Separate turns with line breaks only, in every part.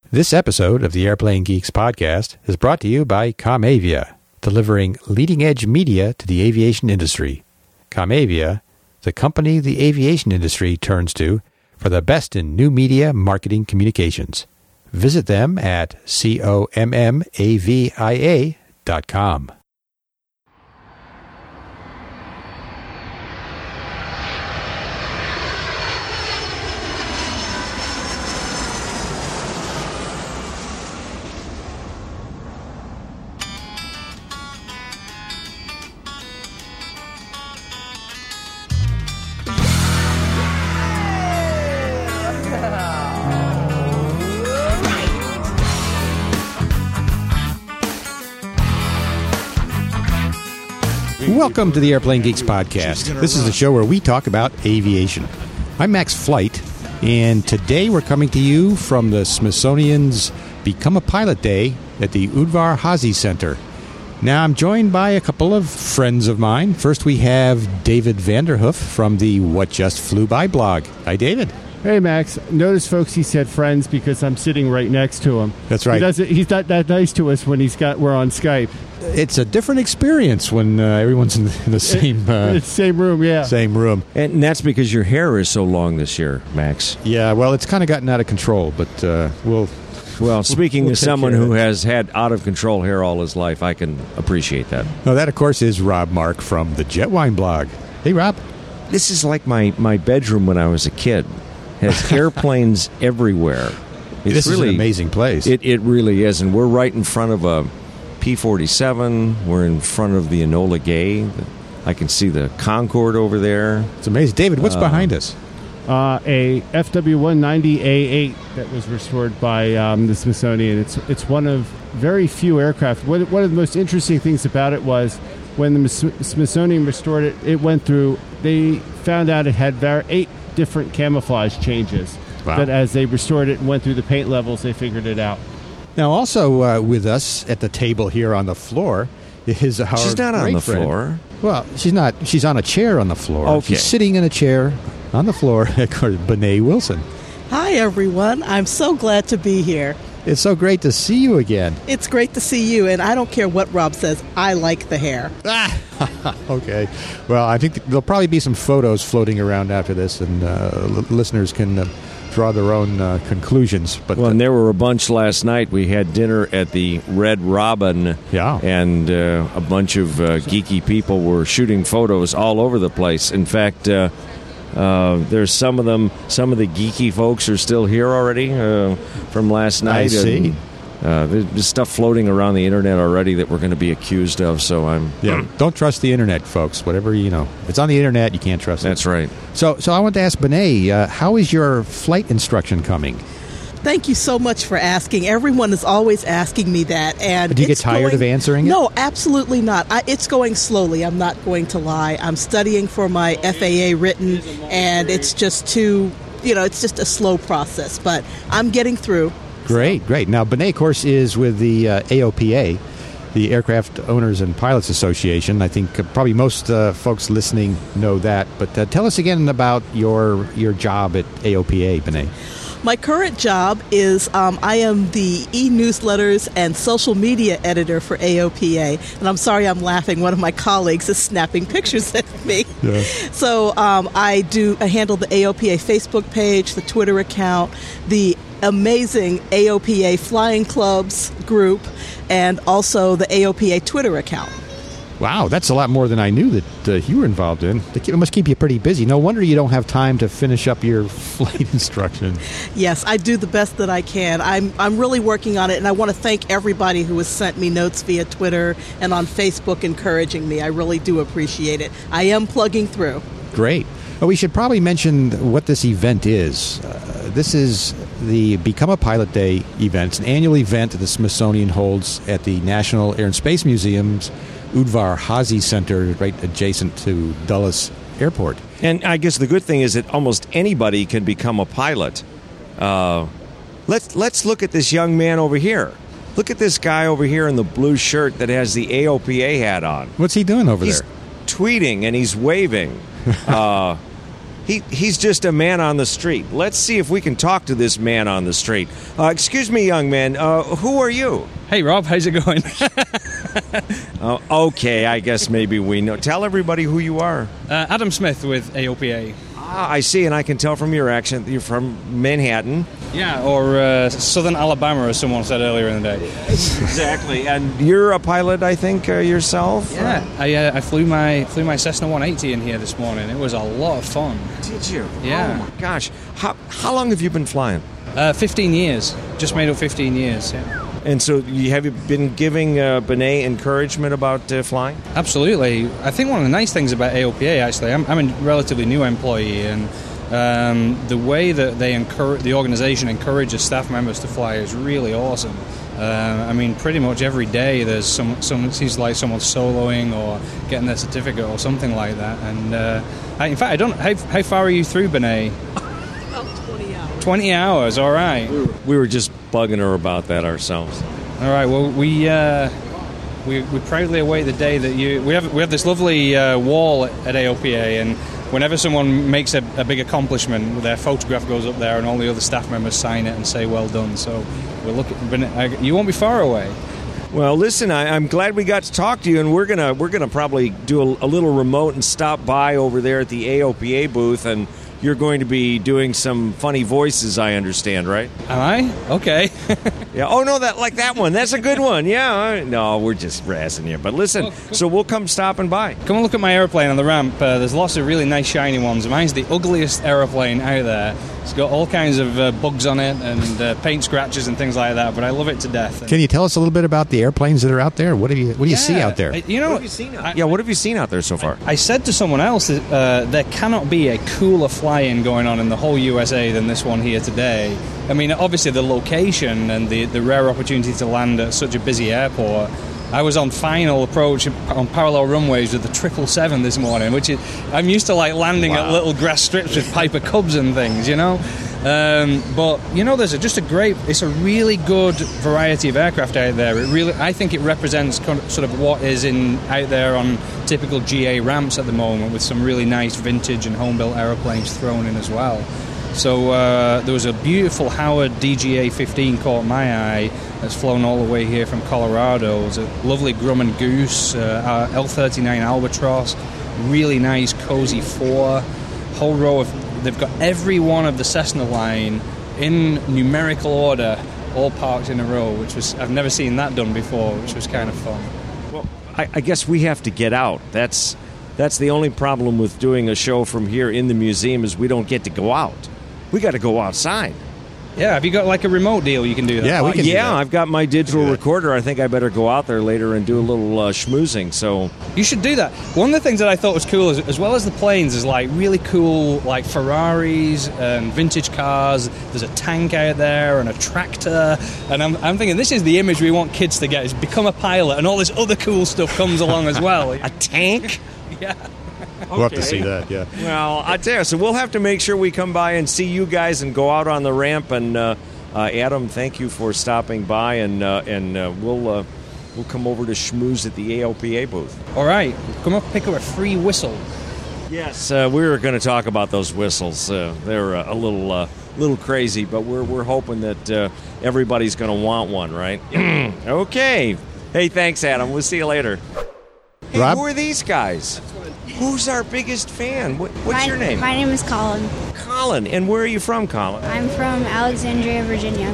This episode of the Airplane Geeks podcast is brought to you by Comavia, delivering leading-edge media to the aviation industry. Comavia, the company the aviation industry turns to for the best in new media marketing communications. Visit them at commavia.com. Welcome to the Airplane Geeks podcast. This is the show where we talk about aviation. I'm Max Flight, and today we're coming to you from the Smithsonian's Become a Pilot Day at the Udvar Hazy Center. Now, I'm joined by a couple of friends of mine. First, we have David Vanderhoof from the What Just Flew By blog. Hi, David.
Hey, Max. Notice, folks, he said friends because I'm sitting right next to him.
That's right.
He's not that nice to us when we're on Skype.
It's a different experience when everyone's in the same
same room, yeah.
Same room.
And that's because your hair is so long this year, Max.
Yeah, well, it's kind of gotten out of control, but we'll
speaking as someone who has had out-of-control hair all his life, I can appreciate that.
No, that, of course, is Rob Mark from the Jetwine blog. Hey, Rob.
This is like my bedroom when I was a kid. It has airplanes everywhere.
This is an amazing place.
It really is, and we're right in front of a P-47. We're in front of the Enola Gay. I can see the Concorde over there.
It's amazing. David, what's behind us?
A FW-190A8 that was restored by the Smithsonian. It's one of very few aircraft. One of the most interesting things about it was when the Smithsonian restored it, they found out it had 8 different camouflage changes.
Wow.
But as they restored it and went through the paint levels, they figured it out.
Now, also with us at the table here on the floor is our
She's not on the
friend.
floor.
Well, she's not. She's on a chair on the floor.
Okay.
She's sitting in a chair on the floor. Bené Wilson.
Hi, everyone. I'm so glad to be here.
It's so great to see you again.
It's great to see you, and I don't care what Rob says. I like the hair.
Okay. Well, I think there'll probably be some photos floating around after this, and listeners can draw their own conclusions. But
and there were a bunch last night. We had dinner at the Red Robin,
yeah,
and a bunch of geeky people were shooting photos all over the place. In fact, there's some of them. Some of the geeky folks are still here already from last night.
I see.
There's stuff floating around the internet already that we're going to be accused of. So
don't trust the internet, folks. Whatever if it's on the internet, you can't trust it.
That's right.
So I want to ask Bené, how is your flight instruction coming?
Thank you so much for asking. Everyone is always asking me that. And
do you get tired of answering it?
No, absolutely not. It's going slowly. I'm not going to lie. I'm studying for my FAA written, and it's just it's just a slow process. But I'm getting through.
Great. Now, Bené, of course, is with the AOPA, the Aircraft Owners and Pilots Association. I think probably most folks listening know that. But tell us again about your job at AOPA, Bené.
My current job is I am the e-newsletters and social media editor for AOPA. And I'm sorry I'm laughing. One of my colleagues is snapping pictures at me. Yeah. So I handle the AOPA Facebook page, the Twitter account, the amazing AOPA Flying Clubs group, and also the AOPA Twitter account.
Wow, that's a lot more than I knew that you were involved in. It must keep you pretty busy. No wonder you don't have time to finish up your flight instruction.
Yes, I do the best that I can. I'm really working on it, and I want to thank everybody who has sent me notes via Twitter and on Facebook encouraging me. I really do appreciate it. I am plugging through.
Great. Well, we should probably mention what this event is. This is the Become a Pilot Day event. It's an annual event that the Smithsonian holds at the National Air and Space Museum's Udvar Hazy Center, right adjacent to Dulles Airport.
And I guess the good thing is that almost anybody can become a pilot. Let's look at this young man over here. Look at this guy over here in the blue shirt that has the AOPA hat on.
What's he doing over there?
He's tweeting and he's waving. He's just a man on the street. Let's see if we can talk to this man on the street. Excuse me, young man. Who are you?
Hey, Rob. How's it going?
Okay, I guess maybe we know. Tell everybody who you are.
Adam Smith with AOPA.
I see, and I can tell from your accent that you're from Manhattan.
Yeah, or Southern Alabama, as someone said earlier in the day.
Exactly. And you're a pilot, I think, yourself?
Yeah. I flew my Cessna 180 in here this morning. It was a lot of fun.
Did you?
Yeah.
Oh, my gosh. How long have you been flying?
15 years. Just made up 15 years, yeah.
And so have you been giving Benet encouragement about flying?
Absolutely. I think one of the nice things about AOPA, actually, I'm a relatively new employee, and the way that the organization encourages staff members to fly is really awesome. I mean, pretty much every day there's some seems like someone's soloing or getting their certificate or something like that. And in fact, I don't. How far are you through, Benet?
About 20 hours.
20 hours. All right.
We were just bugging her about that ourselves.
All right. Well, we proudly await the day that we have this lovely wall at AOPA, and whenever someone makes a big accomplishment, their photograph goes up there, and all the other staff members sign it and say well done. So we'll look at. You won't be far away.
Well, listen, I'm glad we got to talk to you, and we're gonna probably do a little remote and stop by over there at the AOPA booth, and you're going to be doing some funny voices, I understand, right?
Am I? Okay.
Yeah. Oh no, that one. That's a good one. Yeah. No, we're just razzing you. But listen, so we'll come stopping by.
Come and look at my airplane on the ramp. There's lots of really nice shiny ones. Mine's the ugliest aeroplane out there. It's got all kinds of bugs on it and paint scratches and things like that, but I love it to death.
Can you tell us a little bit about the airplanes that are out there? What do you see out there?
What have you seen out there so far?
I said to someone else that there cannot be a cooler fly-in going on in the whole USA than this one here today. I mean, obviously the location and the rare opportunity to land at such a busy airport. I was on final approach on parallel runways with the 777 this morning, which is, I'm used to landing at little grass strips with Piper Cubs and things, But there's it's a really good variety of aircraft out there. I think it represents sort of what is out there on typical GA ramps at the moment, with some really nice vintage and home-built aeroplanes thrown in as well. So there was a beautiful Howard DGA 15 caught my eye. That's flown all the way here from Colorado. It's a lovely Grumman Goose, L39 Albatross, really nice cozy 4, whole row of. They've got every one of the Cessna line in numerical order, all parked in a row, I've never seen that done before, which was kind of fun.
Well, I guess we have to get out. That's the only problem with doing a show from here in the museum is we don't get to go out. We got to go outside.
Yeah, have you got a remote deal you can do that?
Yeah, we can do that.
I've got my digital recorder. I think I better go out there later and do a little schmoozing. So
you should do that. One of the things that I thought was cool, is, as well as the planes, is really cool Ferraris and vintage cars. There's a tank out there and a tractor. And I'm thinking this is the image we want kids to get: is become a pilot, and all this other cool stuff comes along as well.
A tank?
Yeah.
We'll have to see that, yeah.
Well, I tell you, so we'll have to make sure we come by and see you guys and go out on the ramp. And Adam, thank you for stopping by, and we'll come over to schmooze at the AOPA booth.
All right, come up, pick up a free whistle.
Yes, we were going to talk about those whistles. They're a little crazy, but we're hoping that everybody's going to want one, right? Okay. Hey, thanks, Adam. We'll see you later. Hey,
Rob?
Who are these guys? Who's our biggest fan? What's your name?
My name is Colin.
Colin. And where are you from, Colin?
I'm from Alexandria, Virginia.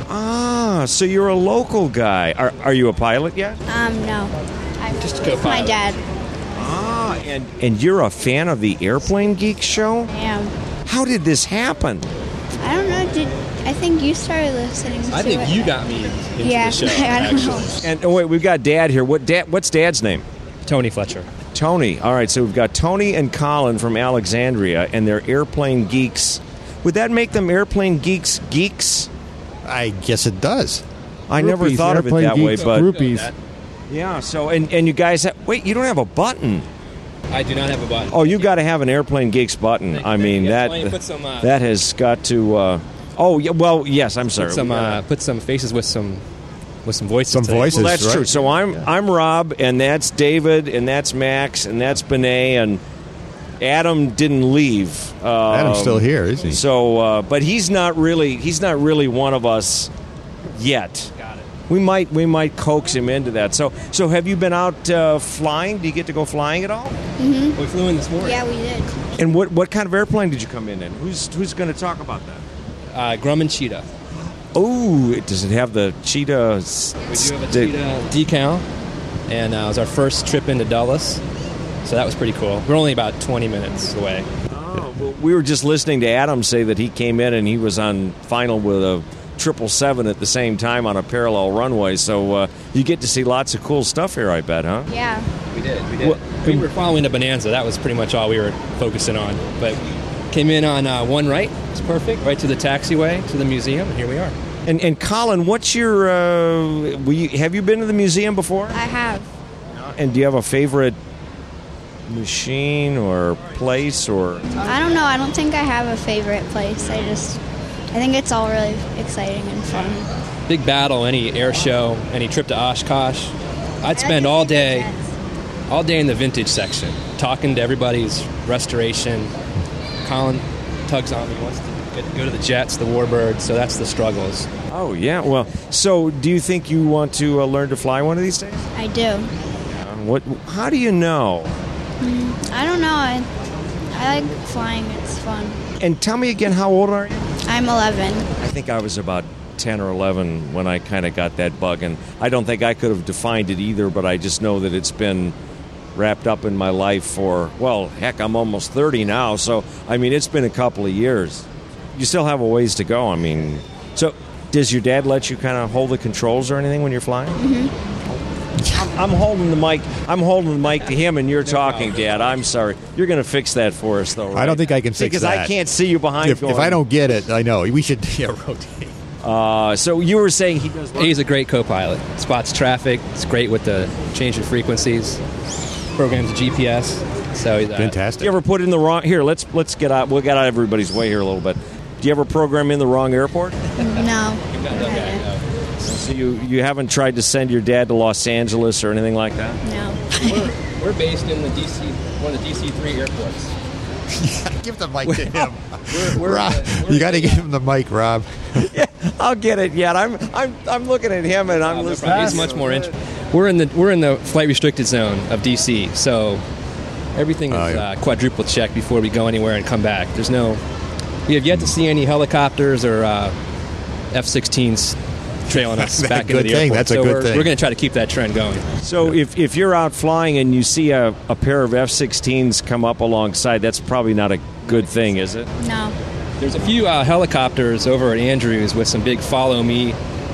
Ah, so you're a local guy. Are you a pilot yet?
No. I'm
Just
with my dad.
Ah, and you're a fan of the Airplane Geek show?
I am.
How did this happen?
I don't know. I think you started listening to it.
I think you got me into
Yeah,
the show,
I don't know.
actually.
And wait, we've got Dad here. What's Dad's name?
Tony Fletcher.
Tony. All right, so we've got Tony and Colin from Alexandria, and they're Airplane Geeks. Would that make them Airplane Geeks geeks?
I guess it does.
I never
Groupies,
thought of it
airplane
that way,
geeks,
but
groupies.
yeah. So and you guys wait, you don't have a button.
I do not have a button.
Oh, you got to have an Airplane Geeks button. I mean
Yes,
that
why don't you put some,
that has got to. Oh yeah, well yes, I'm sorry.
Put some faces with some voices.
Some
today.
voices.
Well, that's
right?
true. So I'm Rob, and that's David, and that's Max, and that's Benet, and Adam didn't leave.
Adam's still here, isn't he?
So, but he's not really one of us yet.
Got it.
We might coax him into that. So have you been out flying? Do you get to go flying at all?
Mm-hmm.
We flew in this morning.
Yeah, we did.
And what kind of airplane did you come in? Who's going to talk about that?
Grumman Cheetah.
Oh, does it have the cheetah?
We do have a cheetah decal, and it was our first trip into Dulles, so that was pretty cool. We're only about 20 minutes away.
Oh, well, we were just listening to Adam say that he came in and he was on final with a 777 at the same time on a parallel runway. So you get to see lots of cool stuff here, I bet, huh?
Yeah.
We did. We were following the Bonanza. That was pretty much all we were focusing on. But came in on one right. It's perfect. Right to the taxiway, to the museum, and here we are.
And Colin, what's your... have you been to the museum before?
I have.
And do you have a favorite machine or place or...
I don't know. I don't think I have a favorite place. I think it's all really exciting and fun.
Big battle, any air show, any trip to Oshkosh. I'd spend all day in the vintage section, talking to everybody's restoration. Colin tugs on me, wants to go to the jets, the warbirds, so that's the struggles.
Oh, yeah. Well, so do you think you want to learn to fly one of these days?
I do.
How do you know?
I don't know. I like flying. It's fun.
And tell me again, how old are you?
I'm 11.
I think I was about 10 or 11 when I kind of got that bug, and I don't think I could have defined it either, but I just know that it's been wrapped up in my life for, well, heck, I'm almost 30 now, so, I mean, it's been a couple of years. You still have a ways to go, I mean. So, does your dad let you kind of hold the controls or anything when you're flying?
Mm-hmm.
I'm holding the mic. I'm holding the mic to him, and you're talking, Dad. I'm sorry. You're going to fix that for us, though, right?
I don't think I can fix
because
that.
I can't see you behind.
If I don't get it, I know. We should rotate.
So you were saying he does...
He's a great co-pilot. Spots traffic. It's great with the change of frequencies. Programs GPS. So he's
fantastic.
Do you ever put in the wrong... Here, let's get out. We'll get out of everybody's way here a little bit. Do you ever program in the wrong airport?
No.
So you haven't tried to send your dad to Los Angeles or anything like that?
No.
We're based in one of the DC-3 airports.
Yeah, give the mic to him. Rob, you got to give him the mic, Rob.
Yeah, I'll get it yet. I'm looking at him and I'm listening.
He's much more interested. We're in the flight restricted zone of DC, so everything is quadruple checked before we go anywhere and come back. We have yet to see any helicopters or F-16s trailing us back into the airport.
That's a good thing.
We're going to try to keep that trend going.
So if you're out flying and you see a pair of F-16s come up alongside, that's probably not a good thing, is it?
No.
There's a few helicopters over at Andrews with some big follow me,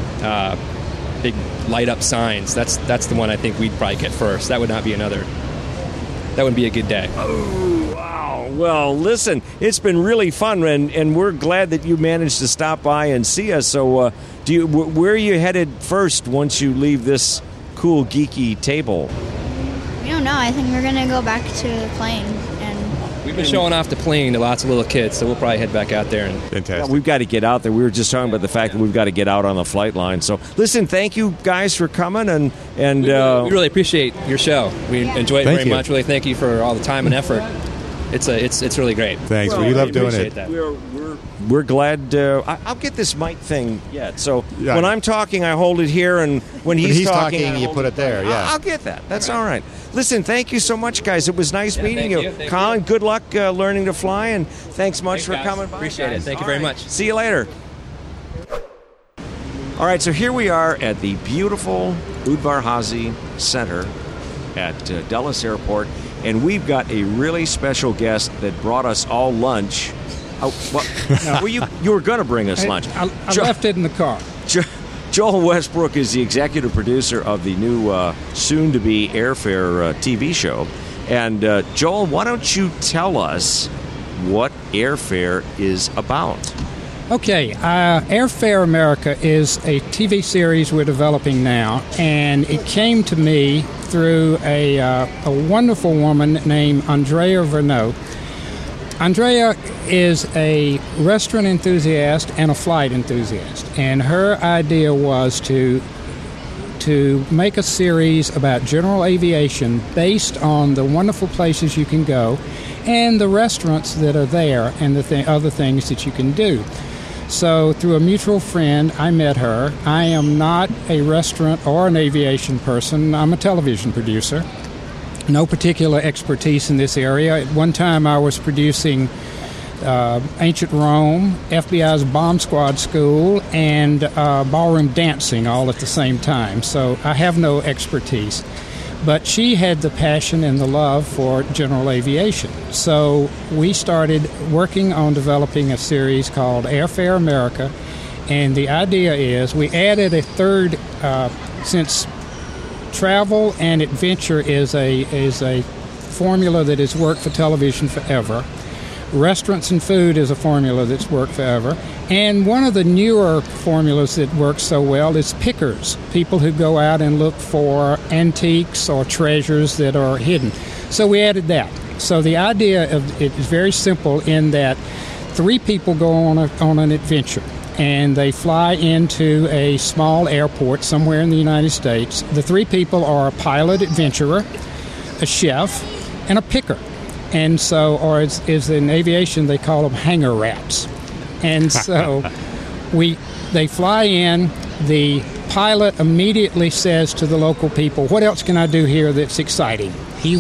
big light up signs. That's the one I think we'd probably get first. That would not be that wouldn't be a good day.
Oh, wow. Well, listen, it's been really fun, and we're glad that you managed to stop by and see us. So where are you headed first once you leave this cool, geeky table?
We don't know. I think we're going to go back to the plane.
We've been showing off the plane to lots of little kids, so we'll probably head back out there.
Fantastic.
We've got to get out there. We were just talking about the fact that we've got to get out on the flight line. So, listen, thank you guys for coming, and
we really appreciate your show. We enjoy it very much. Really, thank you for all the time and effort. It's really great.
Thanks. We love doing it.
That.
We're glad. I'll get this mic thing yet. So when I'm talking, I hold it here, and when he's talking,
you put it there. Yeah,
I'll get that. That's all right. Listen, thank you so much, guys. It was nice meeting you.
Thank
Colin,
you.
Good luck learning to fly, and thanks much for
guys.
coming by.
Appreciate it. Thank you very much.
See you later. All right, so here we are at the beautiful Udvar Hazy Center at Dulles Airport, and we've got a really special guest that brought us all lunch. Oh, well, you were going to bring us lunch.
I left it in the car.
Joel Westbrook is the executive producer of the new soon-to-be Airfare TV show. And Joel, why don't you tell us what Airfare is about?
Okay, Airfare America is a TV series we're developing now, and it came to me through a wonderful woman named Andrea Verneau. Andrea is a restaurant enthusiast and a flight enthusiast, and her idea was to to make a series about general aviation based on the wonderful places you can go and the restaurants that are there and the other things that you can do. So through a mutual friend, I met her. I am not a restaurant or an aviation person. I'm a television producer. No particular expertise in this area. At one time, I was producing Ancient Rome, FBI's Bomb Squad School, and ballroom dancing all at the same time. So I have no expertise. But she had the passion and the love for general aviation. So we started working on developing a series called Airfare America. And the idea is we added a third, since travel and adventure is a formula that has worked for television forever. Restaurants and food is a formula that's worked forever. And one of the newer formulas that works so well is pickers, people who go out and look for antiques or treasures that are hidden. So we added that. So the idea of it is very simple in that 3 people go on an adventure, and they fly into a small airport somewhere in the United States. The 3 people are a pilot adventurer, a chef, and a picker. And so, or as in aviation, they call them hangar rats. And so they fly in, the pilot immediately says to the local people, what else can I do here that's exciting?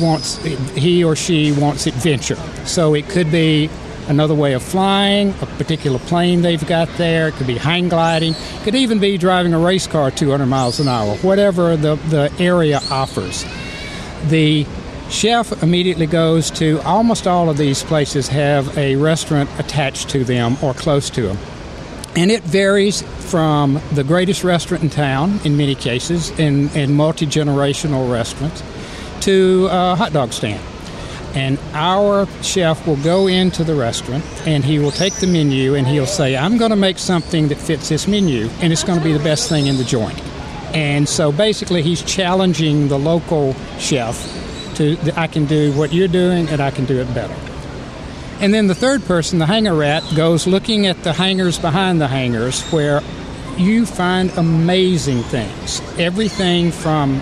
He or she wants adventure. So it could be another way of flying, a particular plane they've got there. It could be hang gliding. It could even be driving a race car 200 miles an hour, whatever the area offers. The chef immediately goes to almost all of these places have a restaurant attached to them or close to them. And it varies from the greatest restaurant in town, in many cases, in multi-generational restaurants, to a hot dog stand. And our chef will go into the restaurant and he will take the menu and he'll say, I'm going to make something that fits this menu and it's going to be the best thing in the joint. And so basically he's challenging the local chef to, I can do what you're doing and I can do it better. And then the third person, the hangar rat, goes looking at the hangars behind the hangars where you find amazing things. Everything from,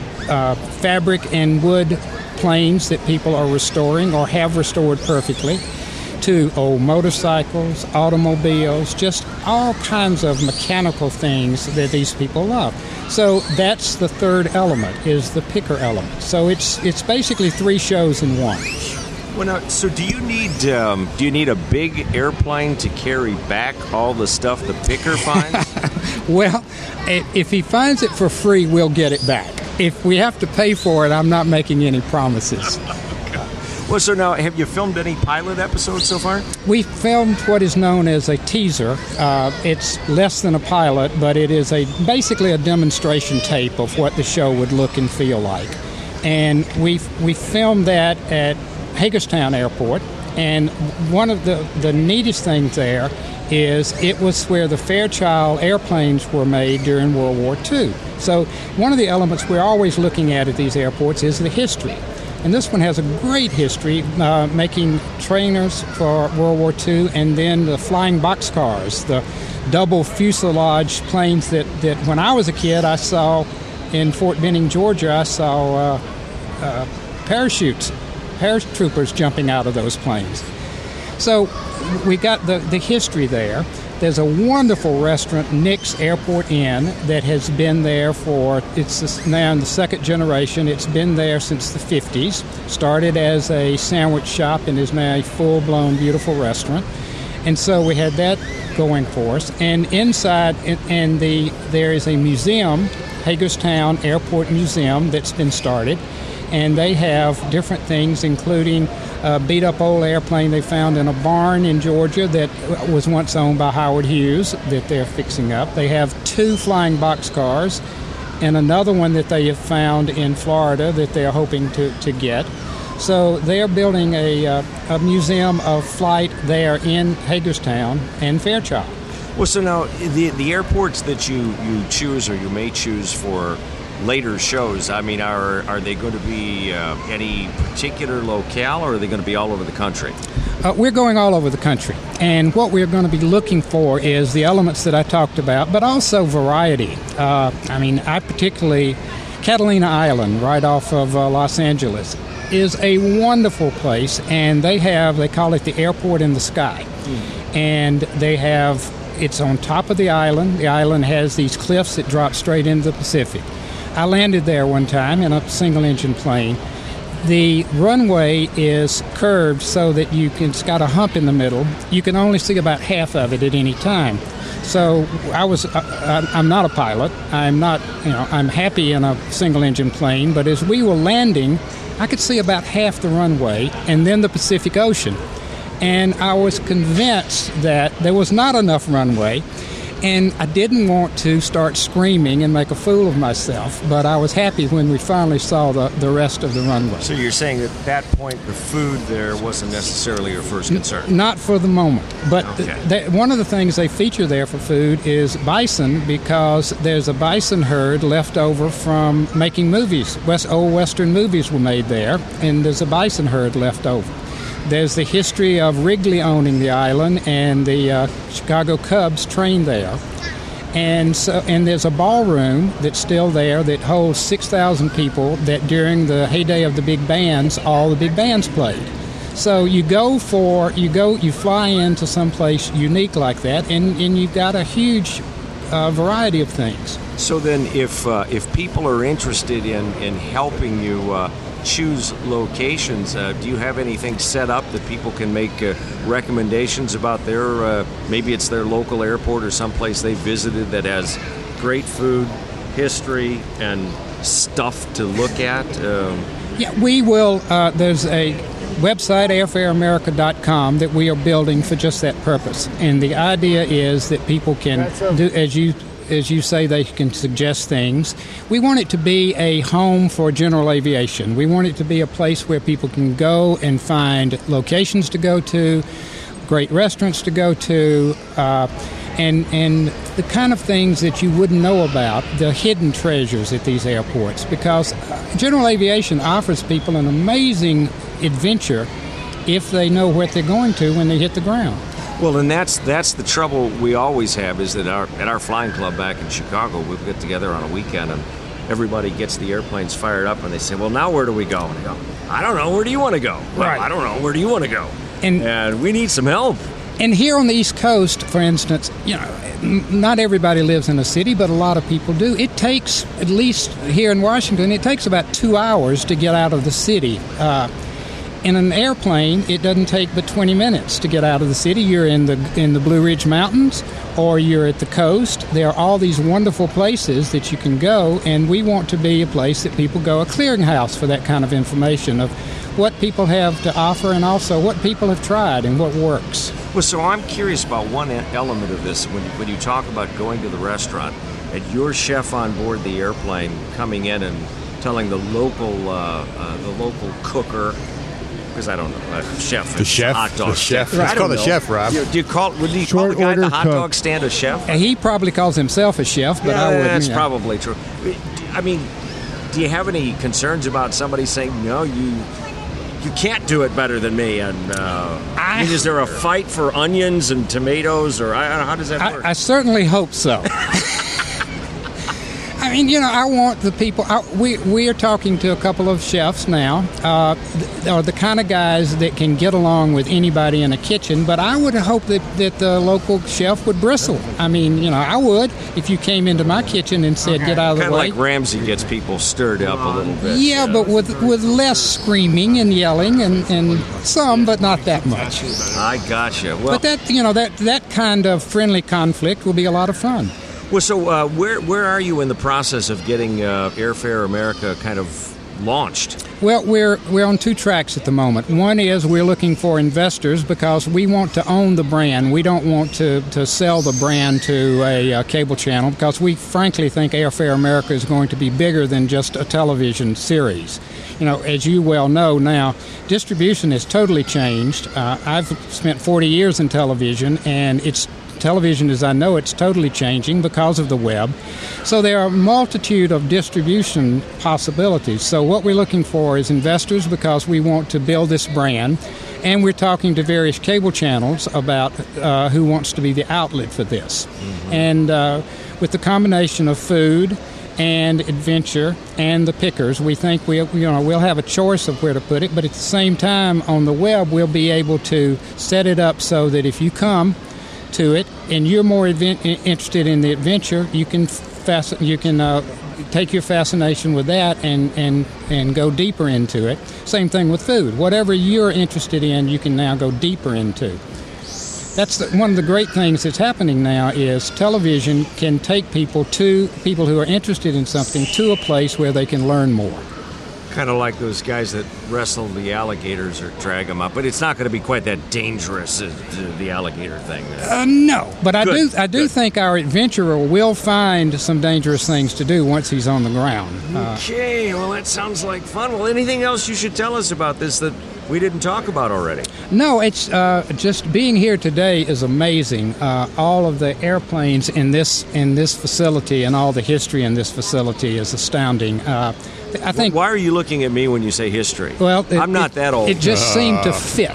fabric and wood planes that people are restoring or have restored perfectly, to old motorcycles, automobiles, just all kinds of mechanical things that these people love. So that's the third element, is the picker element. So it's basically 3 shows in one.
Well, now, so do you need a big airplane to carry back all the stuff the picker finds?
Well, if he finds it for free, we'll get it back. If we have to pay for it, I'm not making any promises.
Well, so now, have you filmed any pilot episodes so far?
We filmed what is known as a teaser. It's less than a pilot, but it is basically a demonstration tape of what the show would look and feel like. And we filmed that at Hagerstown Airport, and one of the neatest things there is it was where the Fairchild airplanes were made during World War II. So one of the elements we're always looking at these airports is the history. And this one has a great history, making trainers for World War II, and then the flying boxcars, the double fuselage planes that when I was a kid I saw in Fort Benning, Georgia. I saw paratroopers jumping out of those planes. So we got the history there. There's a wonderful restaurant, Nick's Airport Inn, that has been there it's now in the second generation. It's been there since the 50s. Started as a sandwich shop and is now a full-blown, beautiful restaurant. And so we had that going for us. And inside, there is a museum, Hagerstown Airport Museum, that's been started. And they have different things, including a beat-up old airplane they found in a barn in Georgia that was once owned by Howard Hughes that they're fixing up. They have 2 flying boxcars and another one that they have found in Florida that they're hoping to get. So they're building a museum of flight there in Hagerstown and Fairchild.
Well, so now the airports that you choose or you may choose for later shows, I mean, are they going to be any particular locale, or are they going to be all over the country?
We're going all over the country, and what we're going to be looking for is the elements that I talked about, but also variety. I particularly, Catalina Island, right off of Los Angeles, is a wonderful place, and they call it the airport in the sky. And it's on top of the island. The island has these cliffs that drop straight into the Pacific. I landed there one time in a single-engine plane. The runway is curved so that it's got a hump in the middle. You can only see about half of it at any time. So I'm not a pilot. I'm happy in a single-engine plane, but as we were landing, I could see about half the runway and then the Pacific Ocean. And I was convinced that there was not enough runway, and I didn't want to start screaming and make a fool of myself, but I was happy when we finally saw the rest of the runway.
So you're saying at that point the food there wasn't necessarily your first concern?
Not for the moment. But
okay.
One of the things they feature there for food is bison, because there's a bison herd left over from making movies. Old Western movies were made there, and there's a bison herd left over. There's the history of Wrigley owning the island, and the Chicago Cubs trained there. And there's a ballroom that's still there that holds 6,000 people that during the heyday of the big bands, all the big bands played. So you fly into some place unique like that, and you've got a huge variety of things.
So then if people are interested in helping you choose locations, do you have anything set up that people can make recommendations about maybe it's their local airport or someplace they visited that has great food, history, and stuff to look at?
Yeah, we will. There's a website, airfareamerica.com, that we are building for just that purpose. And the idea is that people can do, as you say, they can suggest things. We want it to be a home for general aviation. We want it to be a place where people can go and find locations to go to, great restaurants to go to, and the kind of things that you wouldn't know about, the hidden treasures at these airports, because general aviation offers people an amazing adventure if they know what they're going to when they hit the ground.
Well, and that's the trouble we always have, is that at our flying club back in Chicago, we get together on a weekend and everybody gets the airplanes fired up and they say, well, now where do we go? And I go, I don't know, where do you want to go? Well,
right.
I don't know, where do you want to go? And we need some help.
And here on the East Coast, for instance, not everybody lives in a city, but a lot of people do. It takes, at least here in Washington, it takes about 2 hours to get out of the city. In an airplane, it doesn't take but 20 minutes to get out of the city. You're in the Blue Ridge Mountains, or you're at the coast. There are all these wonderful places that you can go, and we want to be a place that people go, a clearinghouse for that kind of information of what people have to offer and also what people have tried and what works.
Well, so I'm curious about one element of this. When you talk about going to the restaurant, and your chef on board the airplane coming in and telling the local cooker, because I don't know, chef.
The chef.
Hot dog.
The chef.
Right.
It's called a chef, Rob.
Would you call the guy at the hot dog stand a chef?
He probably calls himself a chef, but I wouldn't.
That's probably true. I mean, do you have any concerns about somebody saying, no, you can't do it better than me? And is there a fight for onions and tomatoes, or how does that work?
I certainly hope so. I mean, I want the people. We are talking to a couple of chefs now. Are the kind of guys that can get along with anybody in a kitchen. But I would hope that the local chef would bristle. I mean, I would if you came into my kitchen and said, "Get out of the way."
Kind of like Ramsay gets people stirred up a little bit.
Yeah, but with less screaming and yelling and some, but not that much.
I gotcha. Well,
but that kind of friendly conflict will be a lot of fun.
Well, so where are you in the process of getting Airfare America kind of launched?
Well, we're on two tracks at the moment. One is we're looking for investors because we want to own the brand. We don't want to sell the brand to a cable channel because we frankly think Airfare America is going to be bigger than just a television series. As you well know now, distribution has totally changed. I've spent 40 years in television, and television as I know it's totally changing because of the web. So there are a multitude of distribution possibilities. So what we're looking for is investors because we want to build this brand. And we're talking to various cable channels about who wants to be the outlet for this. And with the combination of food and adventure and the pickers, we think we'll have a choice of where to put it, but at the same time on the web we'll be able to set it up so that if you come to it and you're more interested in the adventure, you can take your fascination with that and go deeper into it. Same thing with food. Whatever you're interested in, you can now go deeper into. That's one of the great things that's happening now is television can take people who are interested in something to a place where they can learn more.
Kind of like those guys that wrestle the alligators or drag them up, but it's not going to be quite that dangerous as the alligator thing.
No, but I do think our adventurer will find some dangerous things to do once he's on the ground.
Okay, well that sounds like fun. Well, anything else you should tell us about this that we didn't talk about already?
No, it's just being here today is amazing. All of the airplanes in this facility and all the history in this facility is astounding. I think.
Why are you looking at me when you say history?
Well,
I'm not that old.
It just seemed to fit.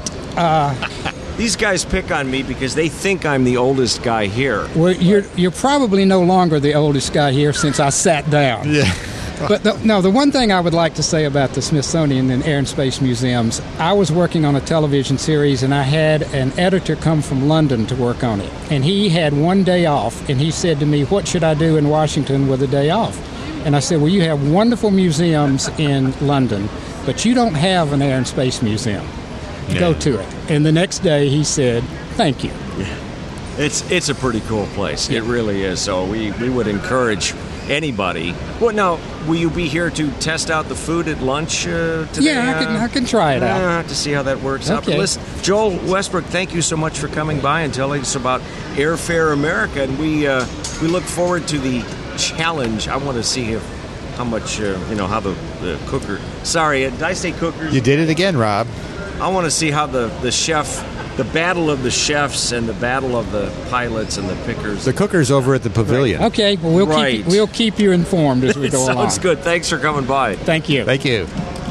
These guys pick on me because they think I'm the oldest guy here.
Well, you're probably no longer the oldest guy here since I sat down.
Yeah.
But the one thing I would like to say about the Smithsonian and Air and Space Museums, I was working on a television series and I had an editor come from London to work on it. And he had one day off and he said to me, "What should I do in Washington with a day off?" And I said, "Well, you have wonderful museums in London, but you don't have an Air and Space Museum. Go to it." And the next day he said, "Thank you."
Yeah. It's a pretty cool place. It really is. So we would encourage anybody. Well, now, will you be here to test out the food at lunch today?
Yeah, I can try it out.
To see how that works out.
Okay.
But listen, Joel Westbrook, thank you so much for coming by and telling us about Airfare America. And we look forward to the challenge. I want to see how much, how the cooker. Sorry, did I say cookers?
You did it again, Rob.
I want to see how the chef, the battle of the chefs and the battle of the pilots and the pickers.
The cooker's over at the pavilion.
Right. Okay, well, we'll keep you informed as we go along.
Sounds good. Thanks for coming by.
Thank you.
Thank you.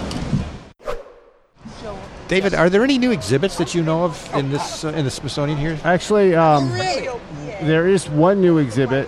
David, are there any new exhibits that you know of in the Smithsonian here?
Actually, there is one new exhibit.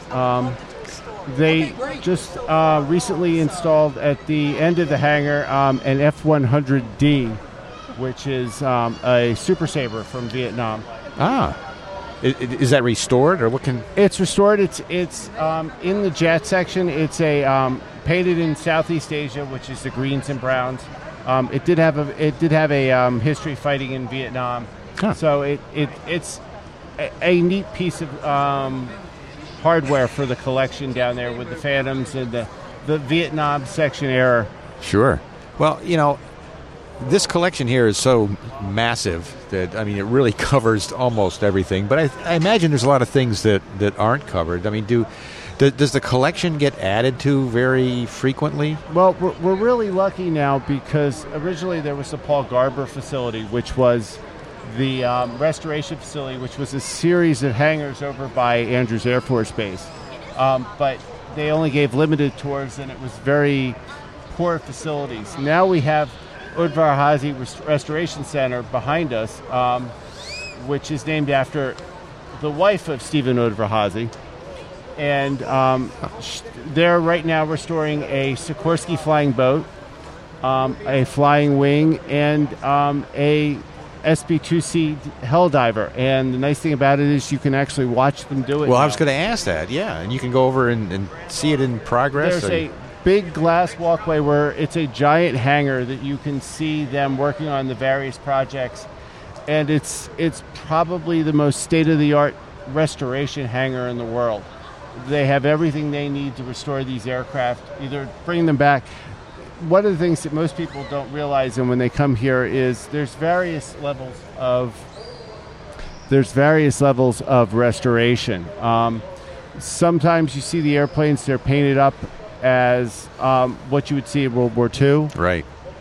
They just recently installed at the end of the hangar an F-100D, which is a Super Sabre from Vietnam.
Ah. Is that restored, or what can?
It's restored. It's in the jet section. It's a painted in Southeast Asia, which is the greens and browns. It did have a history fighting in Vietnam, so it's a neat piece of hardware for the collection down there with the Phantoms and the Vietnam section era.
Sure. Well, this collection here is so massive that, it really covers almost everything. But I imagine there's a lot of things that aren't covered. Does the collection get added to very frequently?
Well, we're really lucky now because originally there was the Paul Garber facility, which was the restoration facility, which was a series of hangars over by Andrews Air Force Base. But they only gave limited tours, and it was very poor facilities. Now we have Udvar Hazy Restoration Center behind us, which is named after the wife of Stephen Udvar Hazy. And they're right now restoring a Sikorsky flying boat, a flying wing, and a SB-2C Helldiver. And the nice thing about it is you can actually watch them do it.
Well,
now.
I was going to ask that, yeah. And you can go over and see it in progress.
There's a big glass walkway where it's a giant hangar that you can see them working on the various projects. And it's probably the most state-of-the-art restoration hangar in the world. They have everything they need to restore these aircraft, either bring them back. One of the things that most people don't realize, and when they come here, is there's various levels of restoration. Sometimes you see the airplanes; they're painted up as what you would see in World War II.
Right.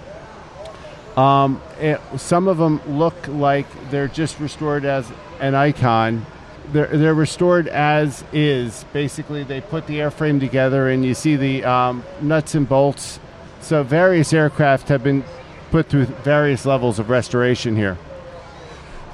Some of them look like they're just restored as an icon. They're restored as is. Basically, they put the airframe together, and you see the nuts and bolts. So various aircraft have been put through various levels of restoration here.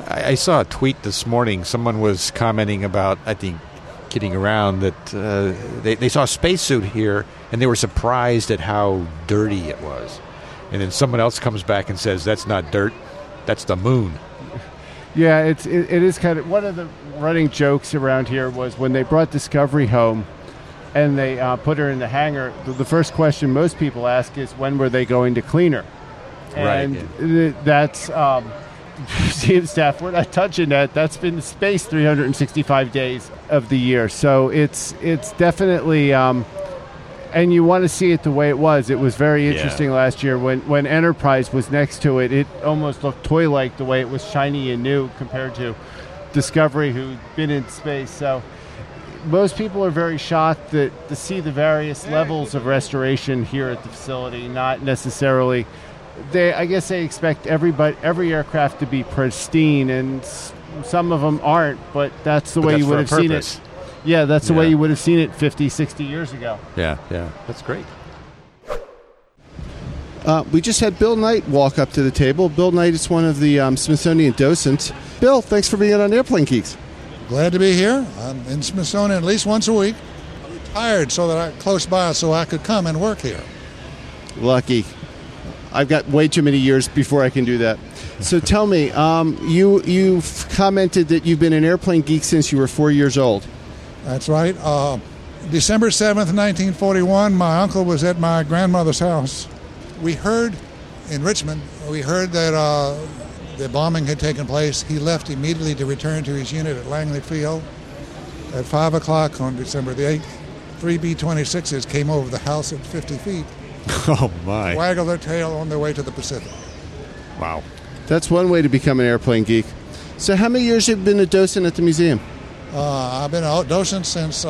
I saw a tweet this morning. Someone was commenting about, I think, kidding around, that they saw a spacesuit here and they were surprised at how dirty it was. And then someone else comes back and says, that's not dirt, that's the moon.
Yeah, it is kind of one of the running jokes around here was when they brought Discovery home and they put her in the hangar, the first question most people ask is, when were they going to clean her? And that's museum staff, we're not touching that. That's been in space 365 days of the year. So it's definitely, and you want to see it the way it was. It was very interesting last year when Enterprise was next to it. It almost looked toy-like the way it was shiny and new compared to Discovery, who'd been in space. So most people are very shocked to see the various levels of restoration here at the facility, not necessarily... I guess they expect every aircraft to be pristine, and some of them aren't, but that's the way you would have seen it. Yeah, that's the way you would have seen it 50, 60 years ago.
Yeah, that's great.
We just had Bill Knight walk up to the table. Bill Knight is one of the Smithsonian docents. Bill, thanks for being on Airplane Geeks.
Glad to be here. I'm in Smithsonian at least once a week. I retired so that I'm close by so I could come and work here.
Lucky. I've got way too many years before I can do that. So tell me, you've commented that you've been an Airplane Geek since you were 4 years old.
That's right. December 7th, 1941, my uncle was at my grandmother's house. We heard in Richmond, that the bombing had taken place. He left immediately to return to his unit at Langley Field. At 5 o'clock on December the 8th, 3 B-26s came over the house at 50 feet.
Oh, my.
Waggle their tail on their way to the Pacific.
Wow.
That's one way to become an airplane geek. So how many years have you been a docent at the museum?
I've been a docent since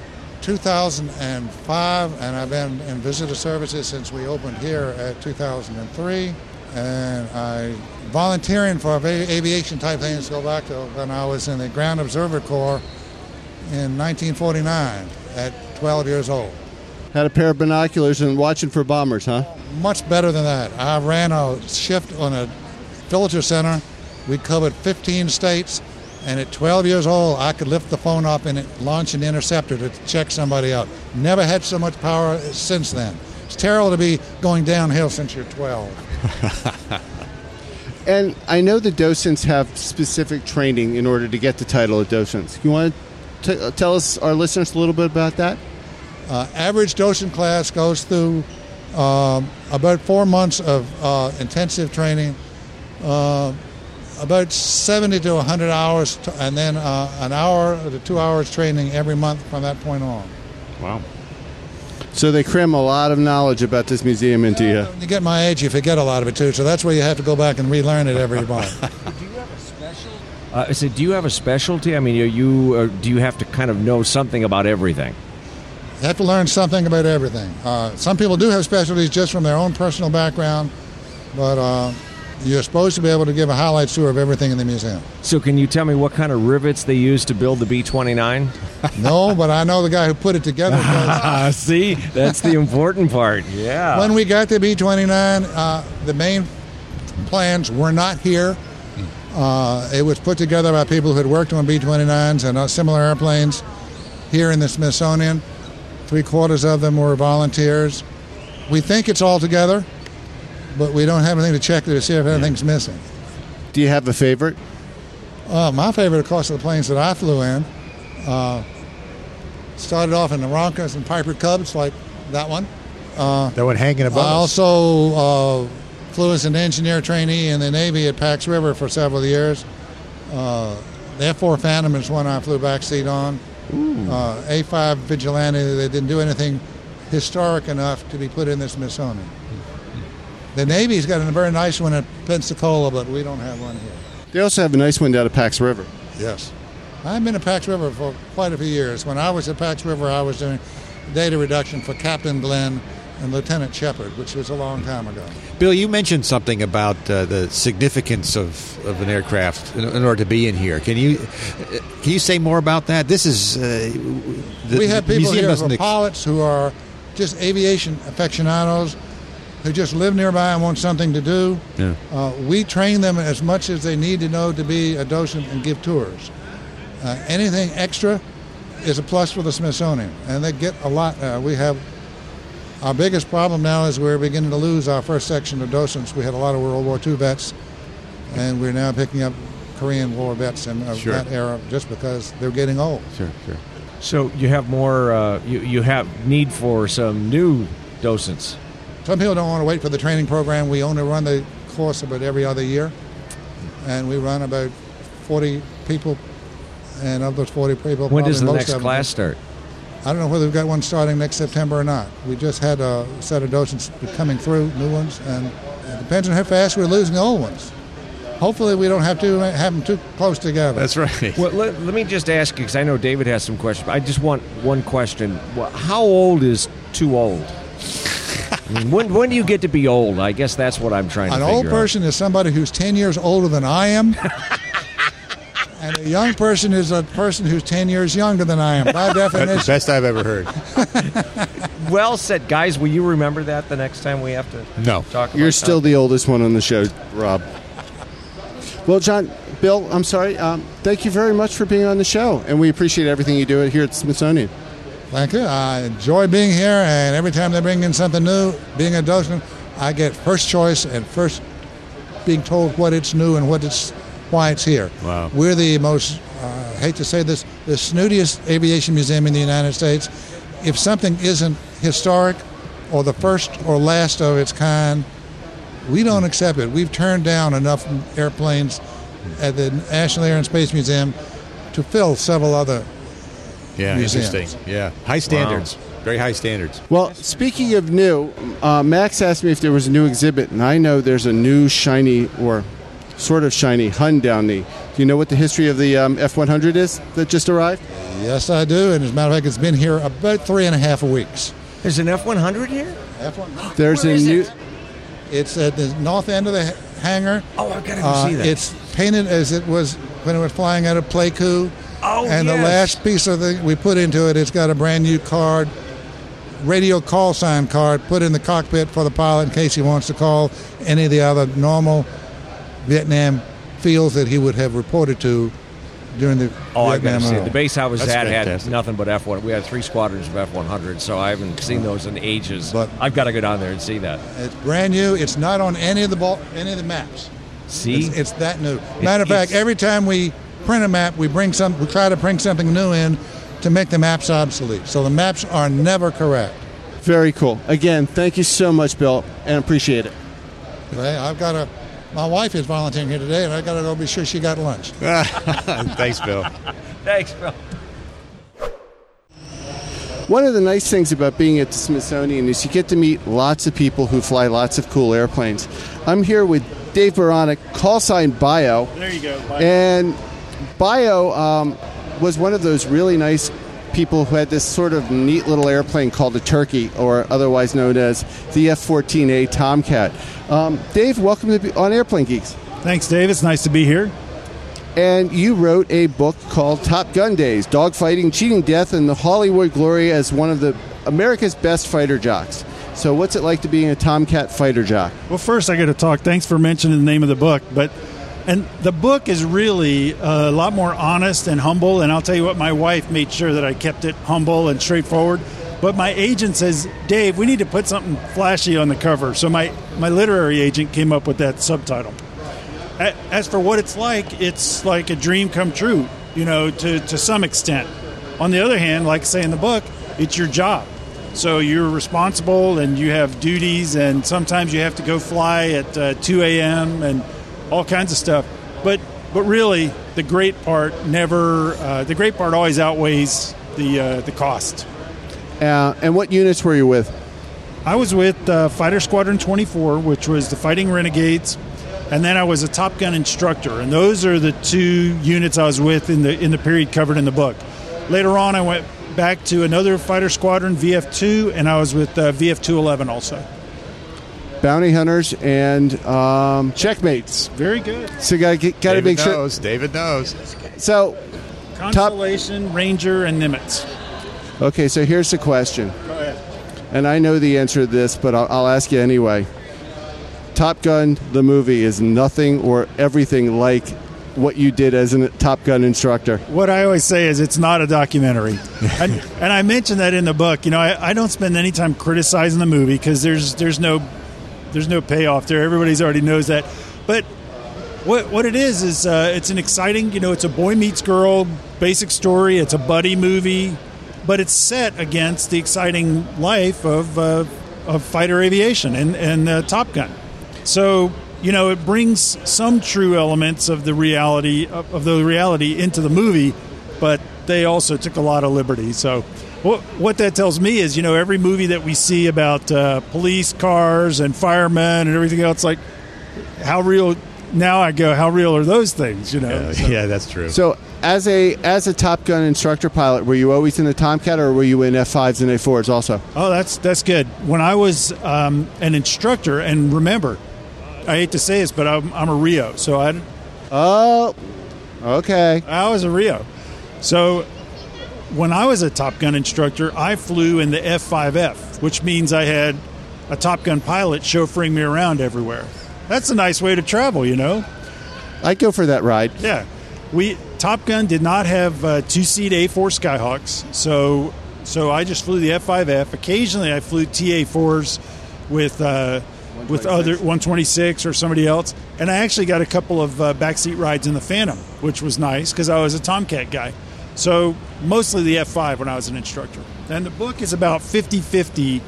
2005, and I've been in visitor services since we opened here at 2003. And I volunteering for aviation type things go back to when I was in the Ground Observer Corps in 1949 at 12 years old.
Had a pair of binoculars and watching for bombers, huh?
Much better than that. I ran a shift on a filter center. We covered 15 states, and at 12 years old, I could lift the phone up and launch an interceptor to check somebody out. Never had so much power since then. It's terrible to be going downhill since you're 12.
And I know the docents have specific training in order to get the title of docents. You want to tell us, our listeners, a little bit about that?
Average docent class goes through about 4 months of intensive training, about 70 to 100 hours, and then an hour to 2 hours training every month from that point on.
Wow.
So they cram a lot of knowledge about this museum into you.
You get my age, you forget a lot of it too, so that's why you have to go back and relearn it every month.
Do you have a specialty? I said, do you have a specialty? I mean, do you have to kind of know something about everything?
You have to learn something about everything. Some people do have specialties just from their own personal background, but you're supposed to be able to give a highlight tour of everything in the museum.
So can you tell me what kind of rivets they used to build the B-29?
No, but I know the guy who put it together.
See, that's the important part. Yeah.
When we got the B-29, the main plans were not here. It was put together by people who had worked on B-29s and similar airplanes here in the Smithsonian. 3/4 of them were volunteers. We think it's all together, but we don't have anything to check to see if anything's missing.
Do you have a favorite?
My favorite, of course, are the planes that I flew in. Started off in the Roncas and Piper Cubs, like that one.
That one hanging above
I
us.
also flew as an engineer trainee in the Navy at Pax River for several years. The F-4 Phantom is one I flew backseat on. A-5 Vigilante, they didn't do anything historic enough to be put in the Smithsonian. The Navy's got a very nice one at Pensacola, but we don't have one here.
They also have a nice one down at Pax River.
Yes. I've been at Pax River for quite a few years. When I was at Pax River, I was doing data reduction for Captain Glenn and Lieutenant Shepard, which was a long time ago.
Bill, you mentioned something about the significance of an aircraft in order to be in here. Can you say more about that? This is
we have people here who are pilots who are just aviation aficionados. who just live nearby and want something to do.
Yeah.
We train them as much as they need to know to be a docent and give tours. Anything extra is a plus for the Smithsonian, and they get a lot. We have our biggest problem now is we're beginning to lose our first section of docents. We had a lot of World War II vets, and we're now picking up Korean War vets in that era just because they're getting old.
Sure.
So you have more. You have need for some new docents.
Some people don't want to wait for the training program. We only run the course about every other year, and we run about 40 people. And of those 40 people,
when does the
most
next class start?
I don't know whether we've got one starting next September or not. We just had a set of docents coming through, new ones, and it depends on how fast we're losing the old ones. Hopefully we don't have to have them too close together.
That's right.
Well, let me just ask you, because I know David has some questions. I just want one question. How old is too old? I mean, when do you get to be old? I guess that's what I'm trying to figure out.
An old person is somebody who's 10 years older than I am. And a young person is a person who's 10 years younger than I am, by definition.
That's the best I've ever heard.
Well said. Guys, will you remember that the next time we have to talk about
You're still the oldest one on the show, Rob. Well, Bill, I'm sorry. Thank you very much for being on the show, and we appreciate everything you do here at the Smithsonian.
Thank you. I enjoy being here, and every time they bring in something new, being a docent, I get first choice and first being told what it's new and why it's here.
Wow.
We're the most, hate to say this, the snootiest aviation museum in the United States. If something isn't historic or the first or last of its kind, we don't accept it. We've turned down enough airplanes at the National Air and Space Museum to fill several other museums.
Interesting. Yeah, high standards. Wow. Very high standards.
Well, speaking of new, Max asked me if there was a new exhibit, and I know there's a new shiny or sort of shiny Hun down there. Do you know what the history of the F-100 is that just arrived?
Yes, I do. And as a matter of fact, it's been here about 3.5 weeks.
There's an F-100 here?
F-100.
There's a new.
It's at the north end of the hangar.
Oh, I've got to go see that.
It's painted as it was when it was flying out of Pleiku.
Oh,
and
yes.
The last piece of we put into it, it's got a brand new card, radio call sign card, put in the cockpit for the pilot in case he wants to call any of the other normal Vietnam fields that he would have reported to during the Vietnam War.
The base I was
That's
at
fantastic.
had nothing but F-1. We had 3 squadrons of F-100, so I haven't seen those in ages. But I've got to go down there and see that.
It's brand new. It's not on any of the maps.
See,
it's that new. Matter of fact, every time we print a map, we try to bring something new in to make the maps obsolete. So the maps are never correct.
Very cool. Again, thank you so much, Bill, and appreciate it.
Okay, my wife is volunteering here today, and I got to go be sure she got lunch.
Thanks, Bill.
Thanks, Bill.
One of the nice things about being at the Smithsonian is you get to meet lots of people who fly lots of cool airplanes. I'm here with Dave Baranek, call sign Bio.
There you go. Bio.
And Bio was one of those really nice people who had this sort of neat little airplane called a Turkey, or otherwise known as the F-14A Tomcat. Dave, welcome to on Airplane Geeks.
Thanks, Dave. It's nice to be here.
And you wrote a book called Top Gun Days, Dogfighting, Cheating Death, and the Hollywood Glory as one of America's best fighter jocks. So what's it like to be a Tomcat fighter jock?
Well, first I got to talk. Thanks for mentioning the name of the book. And the book is really a lot more honest and humble. And I'll tell you what, my wife made sure that I kept it humble and straightforward. But my agent says, Dave, we need to put something flashy on the cover. So my literary agent came up with that subtitle. As for what it's like a dream come true, to some extent. On the other hand, like I say in the book, it's your job. So you're responsible and you have duties, and sometimes you have to go fly at 2 a.m. and all kinds of stuff. But really, the great part always outweighs the cost.
And what units were you with?
I was with Fighter Squadron 24, which was the Fighting Renegades, and then I was a Top Gun instructor. And those are the 2 units I was with in the period covered in the book. Later on, I went back to another fighter squadron, VF2, and I was with VF211 also.
Bounty hunters and checkmates.
Very good.
So got to make sure.
David knows.
So,
Constellation, Ranger, and Nimitz.
Okay, so here's the question.
Go ahead.
and I know the answer to this, but I'll ask you anyway. Top Gun, the movie, is nothing or everything like what you did as a Top Gun instructor.
What I always say is it's not a documentary. and I mentioned that in the book. I don't spend any time criticizing the movie because there's no payoff there. Everybody's already knows that. But what it is it's an exciting, it's a boy meets girl basic story. It's a buddy movie, but it's set against the exciting life of fighter aviation and Top Gun. So, it brings some true elements of the reality into the movie, but they also took a lot of liberty. So what that tells me is, every movie that we see about police cars and firemen and everything else, like how real are those things,
Yeah, that's true.
So as a Top Gun instructor pilot, were you always in the Tomcat or were you in F5s and A4s also?
Oh, that's good. When I was an instructor, and remember, I hate to say this, but I'm a Rio. So
okay.
I was a Rio. So when I was a Top Gun instructor, I flew in the F5F, which means I had a Top Gun pilot chauffeuring me around everywhere. That's a nice way to travel,
I'd go for that ride.
Yeah. Top Gun did not have two-seat A4 Skyhawks, so I just flew the F5F. Occasionally I flew TA4s with other 126 or somebody else, and I actually got a couple of backseat rides in the Phantom, which was nice because I was a Tomcat guy. So mostly the F5 when I was an instructor. And the book is about 50-50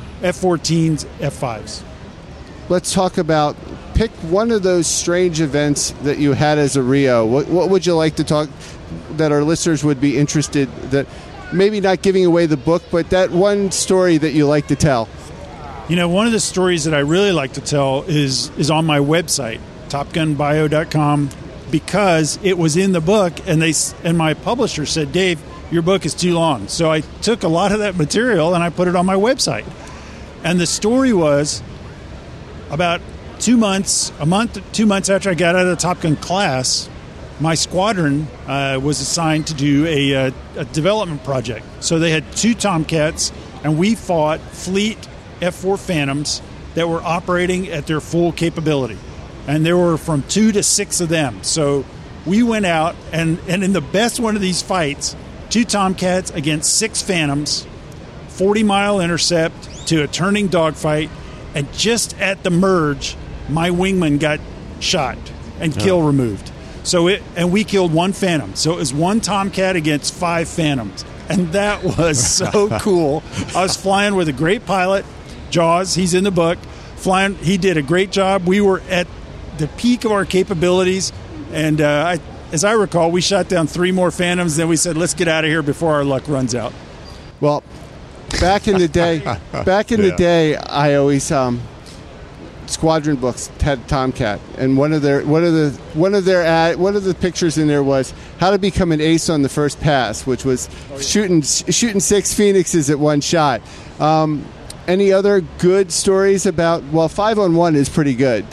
F-14s, F5s.
Let's talk about, pick one of those strange events that you had as a Rio. What would you like to talk, that our listeners would be interested, that maybe not giving away the book, but that one story that you like to tell?
One of the stories that I really like to tell is on my website, topgunbio.com, because it was in the book, and my publisher said, Dave, your book is too long. So I took a lot of that material and I put it on my website. And the story was about 2 months after I got out of the Top Gun class, my squadron was assigned to do a development project. So they had 2 Tomcats, and we fought Fleet F-4 Phantoms that were operating at their full capability. And there were from 2 to 6 of them. So we went out, and in the best one of these fights, 2 Tomcats against 6 Phantoms, 40-mile intercept to a turning dogfight, and just at the merge, my wingman got shot and kill removed. And we killed 1 Phantom. So it was 1 Tomcat against 5 Phantoms. And that was so cool. I was flying with a great pilot, Jaws, he's in the book. He did a great job. We were at the peak of our capabilities, and as I recall, we shot down 3 more Phantoms. Then we said, "Let's get out of here before our luck runs out."
Well, back in the day, I always squadron books had Tomcat, and one of the pictures in there was how to become an ace on the first pass, which was shooting 6 Phoenixes at one shot. Any other good stories about? Well, 5-on-1 is pretty good.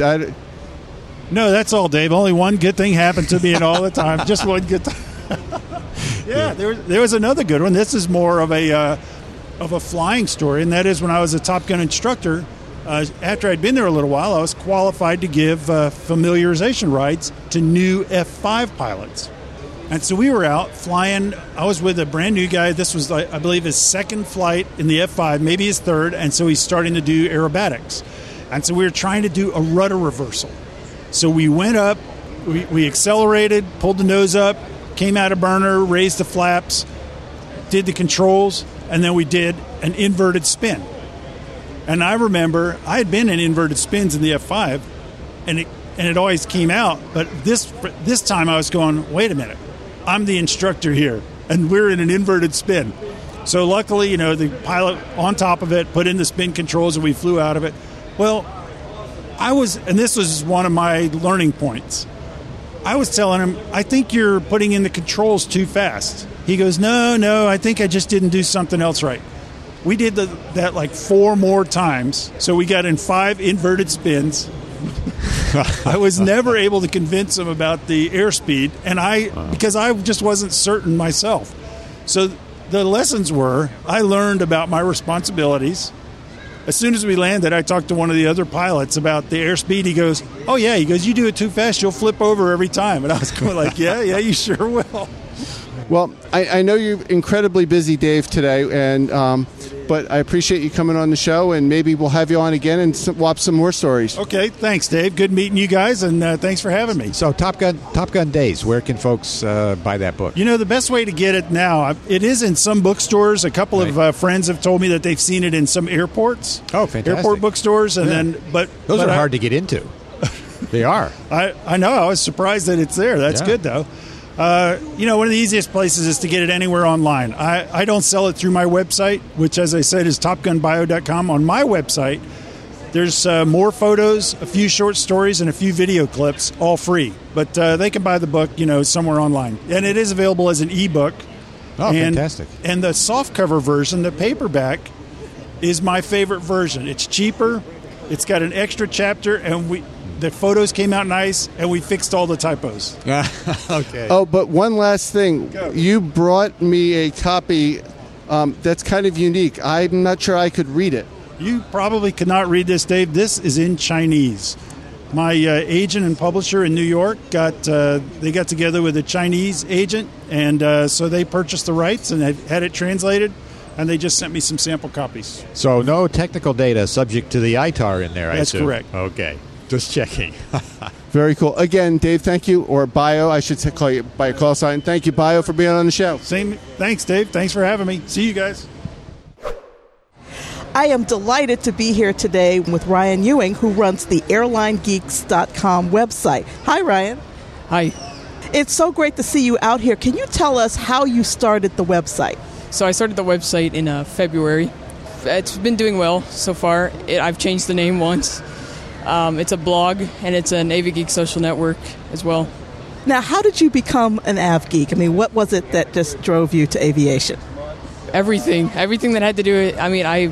No, that's all, Dave. Only one good thing happened to me and all the time. Just one good thing. Yeah, there was another good one. This is more of a flying story, and that is when I was a Top Gun instructor. After I'd been there a little while, I was qualified to give familiarization rides to new F5 pilots. And so we were out flying. I was with a brand new guy. This was, I believe, his second flight in the F5, maybe his third, and so he's starting to do aerobatics. And so we were trying to do a rudder reversal. So we went up, we accelerated, pulled the nose up, came out of burner, raised the flaps, did the controls, and then we did an inverted spin. And I remember I had been in inverted spins in the F5, and it always came out. But this time I was going, wait a minute, I'm the instructor here, and we're in an inverted spin. So luckily, the pilot on top of it put in the spin controls, and we flew out of it. Well, and this was one of my learning points. I was telling him, I think you're putting in the controls too fast. He goes, no, I think I just didn't do something else right. We did that like 4 more times, so we got in 5 inverted spins. I was never able to convince him about the airspeed, and because I just wasn't certain myself. So the lessons were, I learned about my responsibilities. As soon as we landed, I talked to one of the other pilots about the airspeed. He goes, "Oh yeah," he goes, "you do it too fast, you'll flip over every time." And I was going like, yeah, you sure will.
Well, I know you're incredibly busy, Dave, today, and but I appreciate you coming on the show, and maybe we'll have you on again and swap some more stories.
Okay, thanks, Dave. Good meeting you guys, and thanks for having me.
So, Top Gun Days, where can folks buy that book?
You know, the best way to get it now, it is in some bookstores. A couple of friends have told me that they've seen it in some airports.
Oh, fantastic.
Airport bookstores, and then,
those are hard to get into. They are.
I know. I was surprised that it's there. That's good, though. One of the easiest places is to get it anywhere online. I don't sell it through my website, which, as I said, is topgunbio.com. On my website, there's more photos, a few short stories, and a few video clips, all free. But they can buy the book, somewhere online. And it is available as an ebook.
Oh, fantastic.
And the softcover version, the paperback, is my favorite version. It's cheaper. It's got an extra chapter, and the photos came out nice, and we fixed all the typos.
Okay.
Oh, but one last thing. Go. You brought me a copy that's kind of unique. I'm not sure I could read it.
You probably could not read this, Dave. This is in Chinese. My agent and publisher in New York got together with a Chinese agent, and so they purchased the rights and had it translated, and they just sent me some sample copies.
So no technical data subject to the ITAR in there, I
That's
assume.
correct.
Okay. Just checking.
Very cool. Again, Dave, thank you, or Bio, I should call you by a call sign. Thank you, Bio, for being on the show.
Thanks, Dave. Thanks for having me. See you guys.
I am delighted to be here today with Ryan Ewing, who runs the AirlineGeeks.com website. Hi, Ryan.
Hi.
It's so great to see you out here. Can you tell us how you started the website?
So I started the website in February. It's been doing well so far. I've changed the name once. It's a blog, and it's an AviGeek social network as well.
Now, how did you become an AvGeek? I mean, what was it that just drove you to aviation?
Everything that had to do with,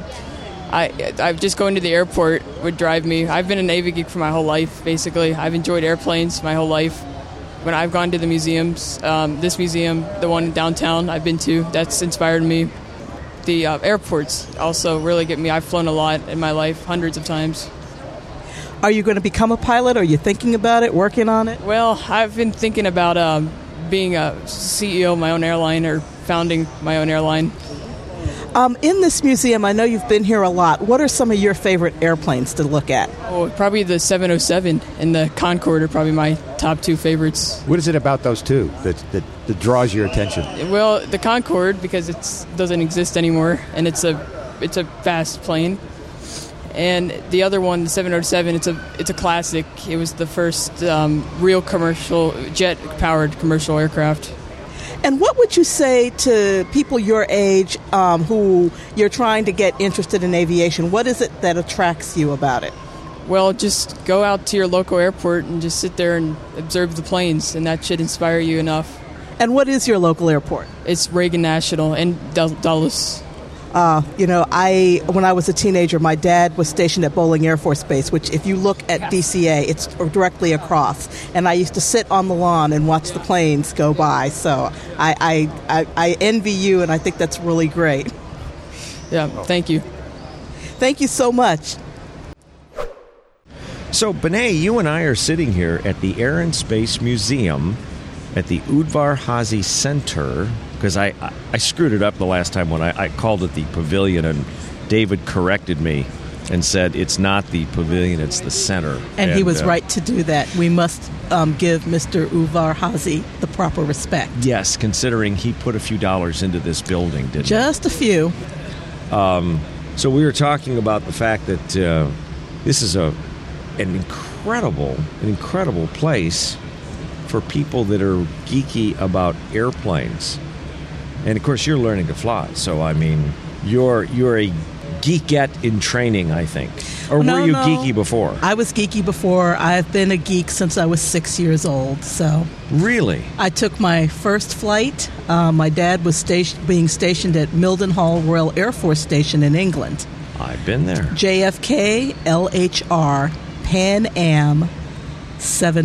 I've just going to the airport would drive me. I've been an AviGeek for my whole life, basically. I've enjoyed airplanes my whole life. When I've gone to the museums, this museum, the one in downtown I've been to, that's inspired me. The airports also really get me. I've flown a lot in my life, hundreds of times.
Are you going to become a pilot? Are you thinking about it, working on it?
Well, I've been thinking about being a CEO of my own airline or founding my own airline.
In this museum, I know you've been here a lot. What are some of your favorite airplanes to look at?
Oh, probably the 707 and the Concorde are probably my top two favorites.
What is it about those two that draws your attention?
Well, the Concorde, because it doesn't exist anymore, and it's a fast plane. And the other one, the 707, it's a classic. It was the first real commercial, jet-powered commercial aircraft.
And what would you say to people your age who you're trying to get interested in aviation? What is it that attracts you about it?
Well, just go out to your local airport and just sit there and observe the planes, and that should inspire you enough.
And what is your local airport?
It's Reagan National in Dulles.
When I was a teenager, my dad was stationed at Bolling Air Force Base, which if you look at DCA, it's directly across. And I used to sit on the lawn and watch the planes go by. So I envy you, and I think that's really great.
Yeah, thank you.
Thank you so much.
So, Benet, you and I are sitting here at the Air and Space Museum at the Udvar Hazy Center, because I screwed it up the last time when I called it the Pavilion, and David corrected me and said it's not the Pavilion, it's the center.
And he was right to do that. We must give Mr. Udvar Hazy the proper respect.
Yes, considering he put a few dollars into this building, didn't he?
Just a few.
So we were talking about the fact that this is an incredible place for people that are geeky about airplanes. And of course, you're learning to fly. So, I mean, you're a geekette in training, I think. Or were you geeky before?
I was geeky before. I've been a geek since I was 6 years old. So
really?
I took my first flight. My dad was being stationed at Mildenhall Royal Air Force Station in England.
I've been there.
JFK, LHR, Pan Am,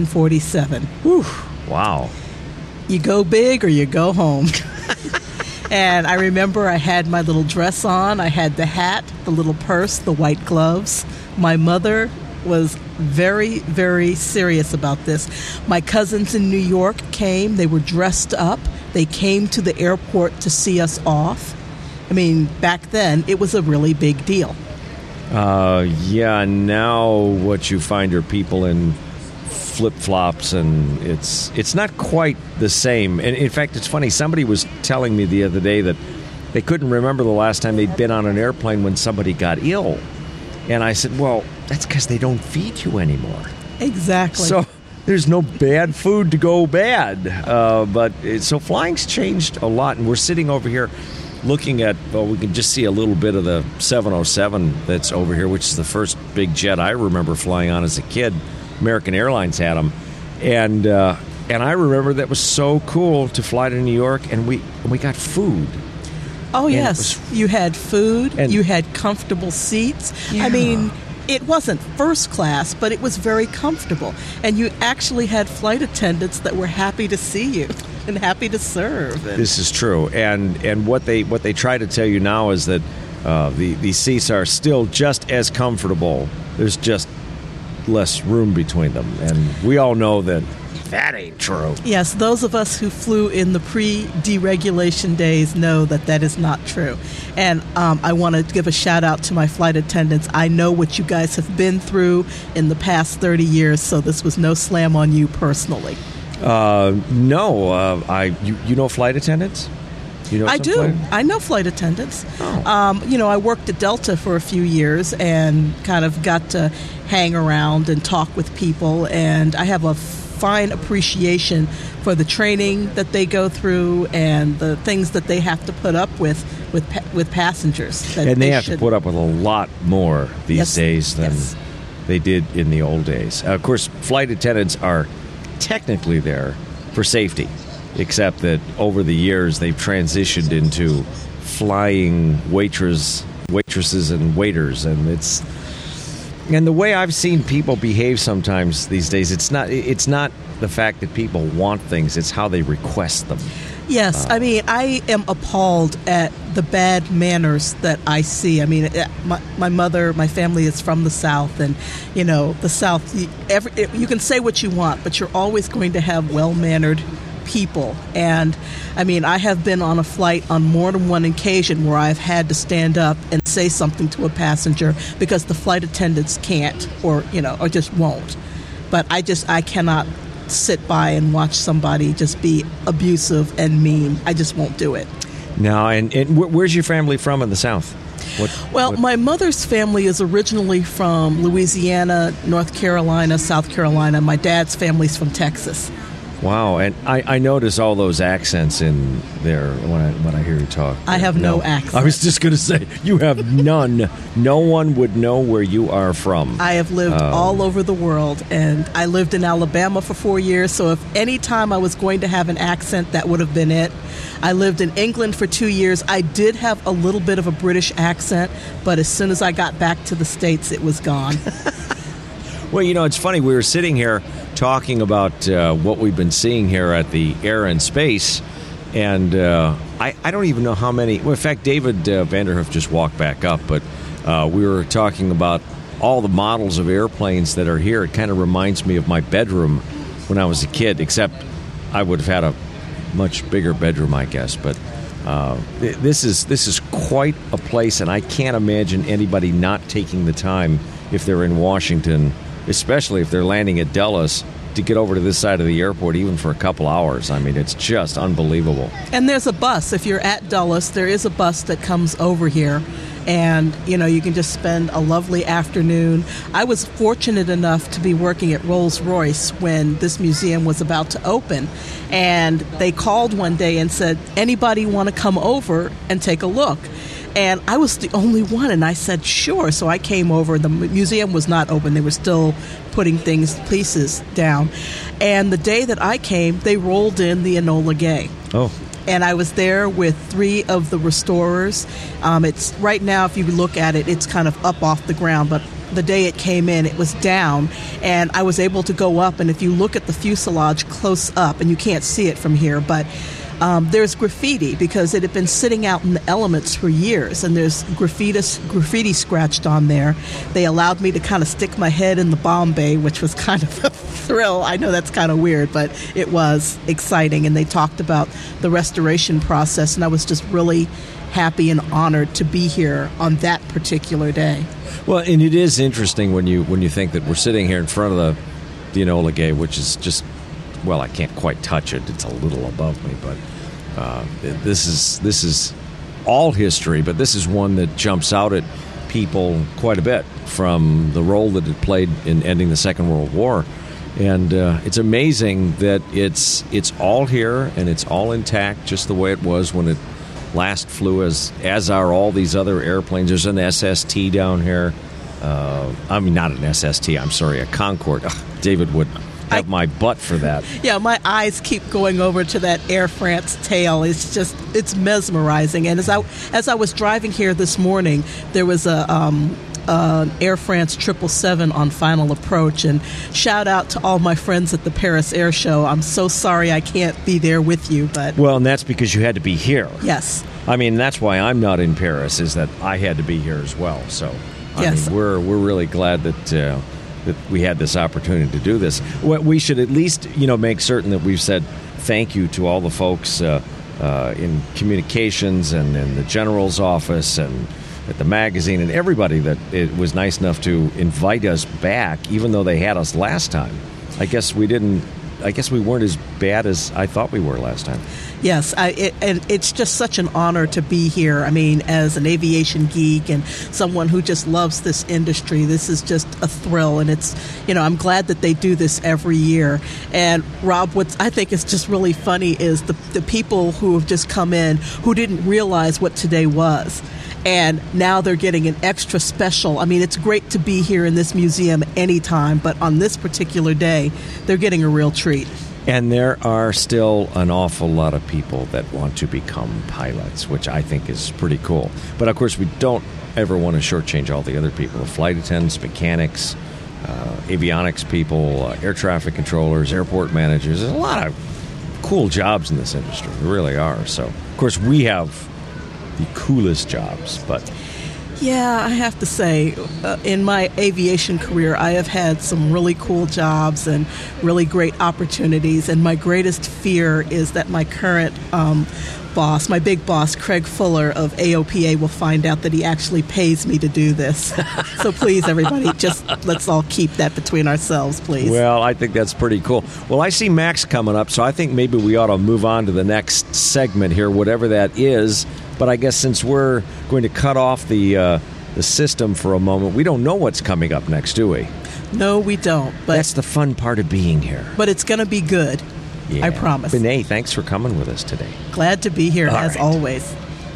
747. Whew.
Wow.
You go big or you go home. And I remember I had my little dress on. I had the hat, the little purse, the white gloves. My mother was very, very serious about this. My cousins in New York came. They were dressed up. They came to the airport to see us off. I mean, back then, it was a really big deal.
Yeah, now what you find are people in flip-flops, and it's not quite the same. And in fact, it's funny, somebody was telling me the other day that they couldn't remember the last time they'd been on an airplane when somebody got ill. And I said, well, that's because they don't feed you anymore.
Exactly.
So there's no bad food to go bad. So flying's changed a lot, and we're sitting over here looking at, well, we can just see a little bit of the 707 that's over here, which is the first big jet I remember flying on as a kid. American Airlines had them. And I remember that was so cool to fly to New York, and we got food.
Oh, yes. You had food. You had comfortable seats.
Yeah.
I mean, it wasn't first class, but it was very comfortable. And you actually had flight attendants that were happy to see you and happy to serve.
This is true. And what they try to tell you now is that the seats are still just as comfortable. There's just less room between them. And we all know that ain't true.
Yes, those of us who flew in the pre-deregulation days know that that is not true. And I want to give a shout out to my flight attendants. I know what you guys have been through in the past 30 years, so this was no slam on you personally.
No. You know flight attendants? You know
I do. I know flight attendants. I worked at Delta for a few years and kind of got to hang around and talk with people, and I have a fine appreciation for the training that they go through and the things that they have to put up with passengers.
And they have to put up with a lot more these days than they did in the old days. Of course, flight attendants are technically there for safety, except that over the years they've transitioned into flying waitresses and waiters, and the way I've seen people behave sometimes these days, it's not the fact that people want things, it's how they request them.
Yes, I mean, I am appalled at the bad manners that I see. I mean, my family is from the South, and, the South, you can say what you want, but you're always going to have well-mannered people. And I mean, I have been on a flight on more than one occasion where I've had to stand up and say something to a passenger because the flight attendants can't or just won't. But I cannot sit by and watch somebody just be abusive and mean. I just won't do it.
Now, and where's your family from in the South?
My mother's family is originally from Louisiana, North Carolina, South Carolina. My dad's family's from Texas.
Wow, and I notice all those accents in there when I hear you talk.
I have no accent.
I was just going to say, you have none. No one would know where you are from.
I have lived all over the world, and I lived in Alabama for 4 years, so if any time I was going to have an accent, that would have been it. I lived in England for 2 years. I did have a little bit of a British accent, but as soon as I got back to the States, it was gone.
Well, it's funny. We were sitting here talking about what we've been seeing here at the Air and Space, and I don't even know how many. Well, in fact, David Vanderhoof just walked back up, but we were talking about all the models of airplanes that are here. It kind of reminds me of my bedroom when I was a kid, except I would have had a much bigger bedroom, I guess. But this is quite a place, and I can't imagine anybody not taking the time if they're in Washington, especially if they're landing at Dulles, to get over to this side of the airport even for a couple hours. I mean, it's just unbelievable.
And there's a bus. If you're at Dulles, there is a bus that comes over here. And, you can just spend a lovely afternoon. I was fortunate enough to be working at Rolls-Royce when this museum was about to open. And they called one day and said, anybody want to come over and take a look? And I was the only one, and I said, sure. So I came over. The museum was not open. They were still putting pieces down. And the day that I came, they rolled in the Enola Gay.
Oh.
And I was there with 3 of the restorers. It's right now, if you look at it, it's kind of up off the ground, but the day it came in, it was down, and I was able to go up, and if you look at the fuselage close up, and you can't see it from here, but there's graffiti because it had been sitting out in the elements for years, and there's graffiti scratched on there. They allowed me to kind of stick my head in the bomb bay, which was kind of a thrill. I know that's kind of weird, but it was exciting, and they talked about the restoration process, and I was just really happy and honored to be here on that particular day.
Well, and it is interesting when you think that we're sitting here in front of the Enola Gay, which is just, well, I can't quite touch it. It's a little above me, but this is all history. But this is one that jumps out at people quite a bit from the role that it played in ending the Second World War. And it's amazing that it's all here and it's all intact, just the way it was when it last flew, as are all these other airplanes. There's an SST down here. I mean, not an SST, I'm sorry, a Concorde. Ugh, David would have my butt for that.
Yeah, my eyes keep going over to that Air France tail. It's mesmerizing. And as I was driving here this morning, there was an Air France 777 on final approach, and shout out to all my friends at the Paris Air Show. I'm so sorry I can't be there with you, but
well, and that's because you had to be here.
Yes,
I mean that's why I'm not in Paris, is that I had to be here as well. So
yes,
I mean, we're really glad that we had this opportunity to do this. We should at least make certain that we've said thank you to all the folks in communications and in the general's office and at the magazine and everybody that it was nice enough to invite us back, even though they had us last time. I guess we weren't as bad as I thought we were last time.
Yes, and it's just such an honor to be here. I mean, as an aviation geek and someone who just loves this industry, this is just a thrill. And it's, I'm glad that they do this every year. And Rob, what I think is just really funny is the people who have just come in who didn't realize what today was. And now they're getting an extra special. I mean, it's great to be here in this museum anytime, but on this particular day, they're getting a real treat.
And there are still an awful lot of people that want to become pilots, which I think is pretty cool. But, of course, we don't ever want to shortchange all the other people, the flight attendants, mechanics, avionics people, air traffic controllers, airport managers. There's a lot of cool jobs in this industry. There really are. So, of course, we have the coolest jobs, but
yeah, I have to say, in my aviation career, I have had some really cool jobs and really great opportunities, and my greatest fear is that my current boss, my big boss, Craig Fuller of AOPA, will find out that he actually pays me to do this. So please, everybody, just let's all keep that between ourselves, please.
Well, I think that's pretty cool. Well, I see Max coming up, so I think maybe we ought to move on to the next segment here, whatever that is. But I guess since we're going to cut off the system for a moment, we don't know what's coming up next, do we?
No, we don't. But
that's the fun part of being here.
But it's going to be good.
Yeah.
I promise.
Benet, thanks for coming with us today.
Glad to be here, as always.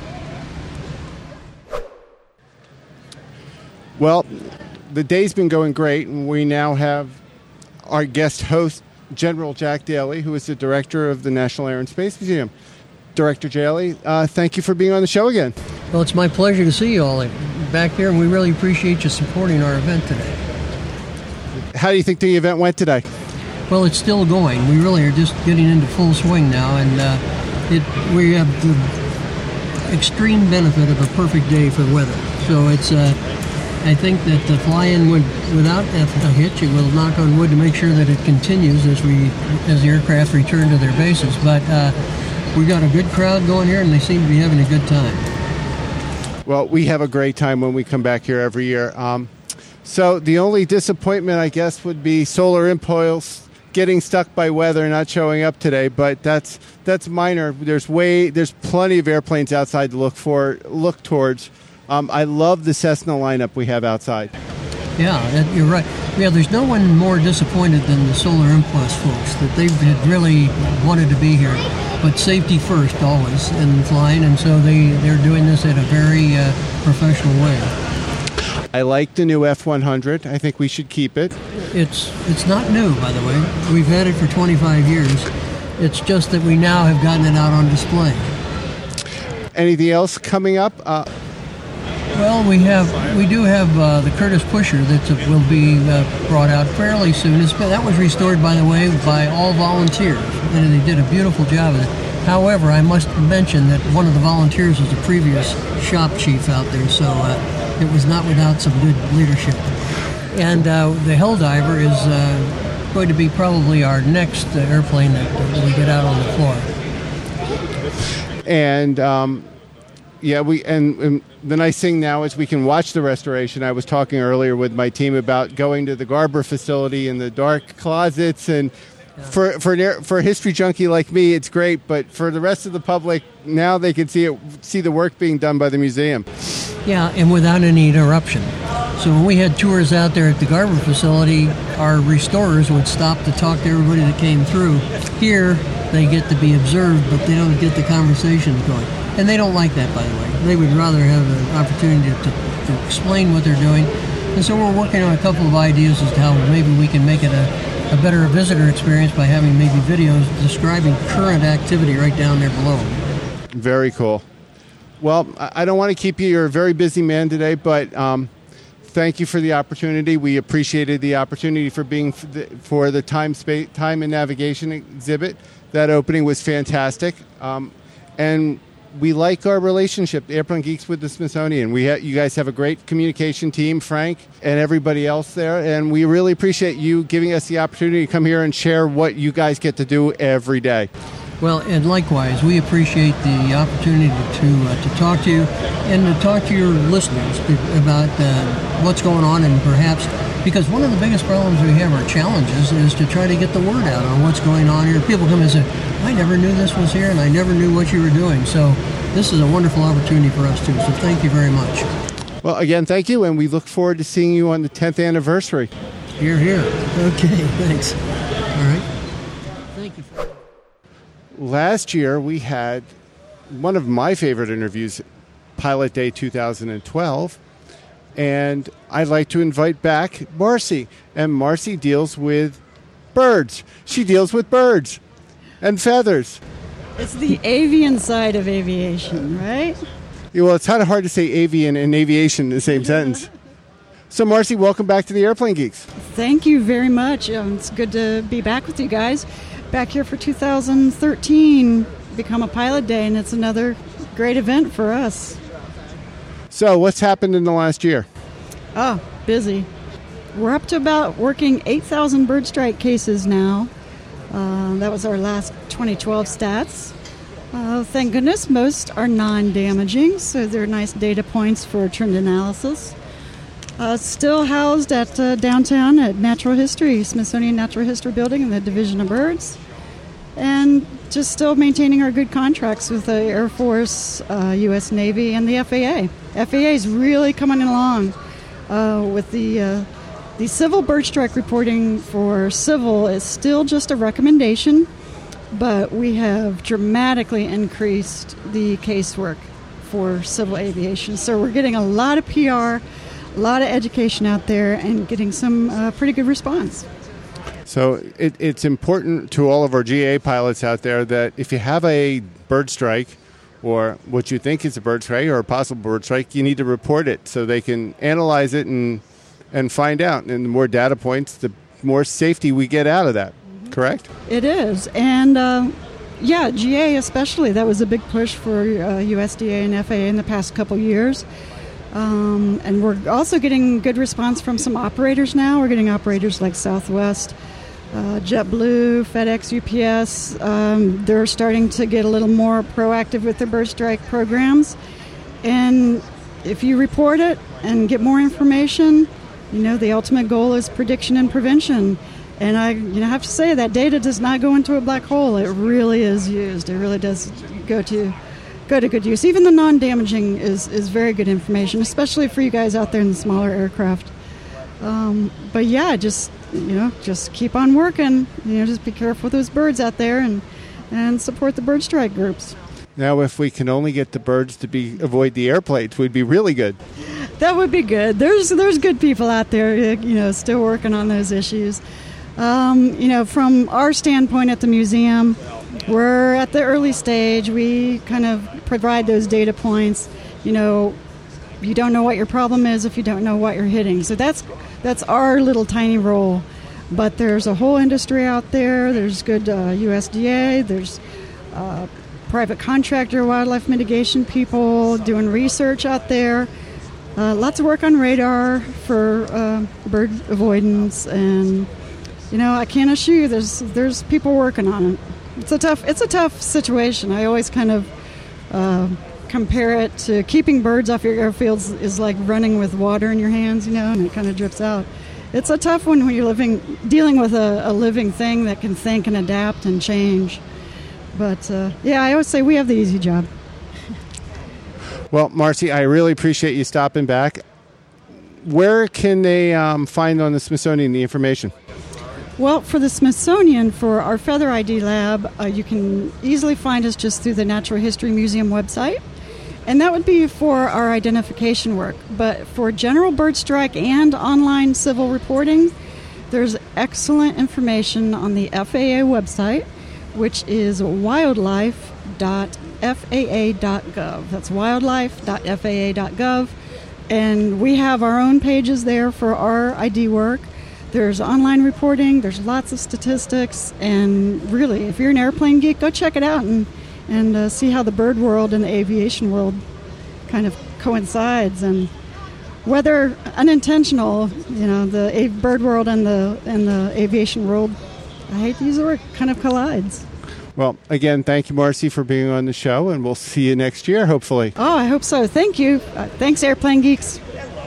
Well, the day's been going great, and we now have our guest host, General Jack Daly, who is the director of the National Air and Space Museum. Director Daly, thank you for being on the show again.
Well, it's my pleasure to see you all back here, and we really appreciate you supporting our event today.
How do you think the event went today?
Well, it's still going. We really are just getting into full swing now, and we have the extreme benefit of a perfect day for weather. So it's, I think that the fly-in without a hitch, it will knock on wood to make sure that it continues as the aircraft return to their bases. But we got a good crowd going here, and they seem to be having a good time.
Well, we have a great time when we come back here every year. So the only disappointment, I guess, would be Solar Impulse getting stuck by weather and not showing up today, but that's minor. There's plenty of airplanes outside to look towards. I love the Cessna lineup we have outside.
Yeah, you're right. Yeah, there's no one more disappointed than the Solar Impulse folks, that they had really wanted to be here. But safety first always in flying, and so they're doing this in a very professional way.
I like the new F-100. I think we should keep it.
It's not new, by the way. We've had it for 25 years. It's just that we now have gotten it out on display. Anything
else coming up?
Well, we do have the Curtiss Pusher that will be brought out fairly soon. That was restored, by the way, by all volunteers, and they did a beautiful job of it. However, I must mention that one of the volunteers was the previous shop chief out there, so it was not without some good leadership. And the Helldiver is going to be probably our next airplane that we get out on the floor.
And and the nice thing now is we can watch the restoration. I was talking earlier with my team about going to the Garber facility in the dark closets, and for a history junkie like me, it's great. But for the rest of the public, now they can see the work being done by the museum.
Yeah, and without any interruption. So when we had tours out there at the Garber facility, our restorers would stop to talk to everybody that came through. Here, they get to be observed, but they don't get the conversations going. And they don't like that, by the way. They would rather have an opportunity to explain what they're doing. And so we're working on a couple of ideas as to how maybe we can make it a better visitor experience by having maybe videos describing current activity right down there below.
Very cool. Well, I don't want to keep you. You're a very busy man today, but thank you for the opportunity. We appreciated the opportunity for the Time and Navigation exhibit. That opening was fantastic. And we like our relationship, Airplane Geeks, with the Smithsonian. You guys have a great communication team, Frank, and everybody else there, and we really appreciate you giving us the opportunity to come here and share what you guys get to do every day.
Well, and likewise, we appreciate the opportunity to talk to you and to talk to your listeners about what's going on, and perhaps, because one of the biggest problems we have, our challenges, is to try to get the word out on what's going on here. People come and say, I never knew this was here, and I never knew what you were doing. So this is a wonderful opportunity for us, too. So thank you very much.
Well, again, thank you, and we look forward to seeing you on the 10th anniversary.
Hear, hear. Okay, thanks. All right. Thank you.
Last year, we had one of my favorite interviews, Pilot Day 2012, and I'd like to invite back Marcy. And Marcy deals with birds. She deals with birds and feathers.
It's the avian side of aviation, right?
Yeah, well, it's kind of hard to say avian and aviation in the same sentence. So, Marcy, welcome back to the Airplane Geeks.
Thank you very much. It's good to be back with you guys. Back here for 2013, Become a Pilot Day, and it's another great event for us.
So, what's happened in the last year?
Oh, busy. We're up to about working 8,000 bird strike cases now. That was our last 2012 stats. Thank goodness most are non-damaging, so they're nice data points for trend analysis. Still housed at downtown at Natural History, Smithsonian Natural History Building in the Division of Birds. And just still maintaining our good contracts with the Air Force, U.S. Navy, and the FAA. FAA is really coming along with the civil bird strike reporting for civil is still just a recommendation, but we have dramatically increased the casework for civil aviation. So we're getting a lot of PR, a lot of education out there, and getting some pretty good response.
So it's important to all of our GA pilots out there that if you have a bird strike or what you think is a bird strike or a possible bird strike, you need to report it so they can analyze it and find out. And the more data points, the more safety we get out of that. Mm-hmm. Correct?
It is. And, GA especially. That was a big push for USDA and FAA in the past couple years. And we're also getting good response from some operators now. We're getting operators like Southwest, JetBlue, FedEx, UPS. They're starting to get a little more proactive with their bird strike programs. And if you report it and get more information, the ultimate goal is prediction and prevention. And I have to say that data does not go into a black hole. It really is used. It really does go to good use. Even the non-damaging is very good information, especially for you guys out there in the smaller aircraft. But yeah, just keep on working. Just be careful with those birds out there and support the bird strike groups.
Now, if we can only get the birds to avoid the airplanes, we'd be really good.
That would be good. There's good people out there, still working on those issues. From our standpoint at the museum, we're at the early stage. We kind of provide those data points. You don't know what your problem is if you don't know what you're hitting. So that's our little tiny role. But there's a whole industry out there. There's good USDA. There's private contractor wildlife mitigation people doing research out there. Lots of work on radar for bird avoidance, and I can't assure you there's people working on it. It's a tough situation. I always kind of compare it to keeping birds off your airfields is like running with water in your hands, and it kind of drips out. It's a tough one when you're dealing with a living thing that can think and adapt and change. But I always say we have the easy job.
Well, Marcy, I really appreciate you stopping back. Where can they find on the Smithsonian the information?
Well, for the Smithsonian, for our Feather ID Lab, you can easily find us just through the Natural History Museum website. And that would be for our identification work. But for general bird strike and online civil reporting, there's excellent information on the FAA website, which is wildlife.faa.gov. That's wildlife.faa.gov. And we have our own pages there for our ID work. There's online reporting, there's lots of statistics, and really, if you're an airplane geek, go check it out and see how the bird world and the aviation world kind of coincides. And whether unintentional, the bird world and the aviation world, I hate to use the word, kind of collides.
Well, again, thank you, Marcy, for being on the show, and we'll see you next year, hopefully.
Oh, I hope so. Thank you. Thanks, Airplane Geeks.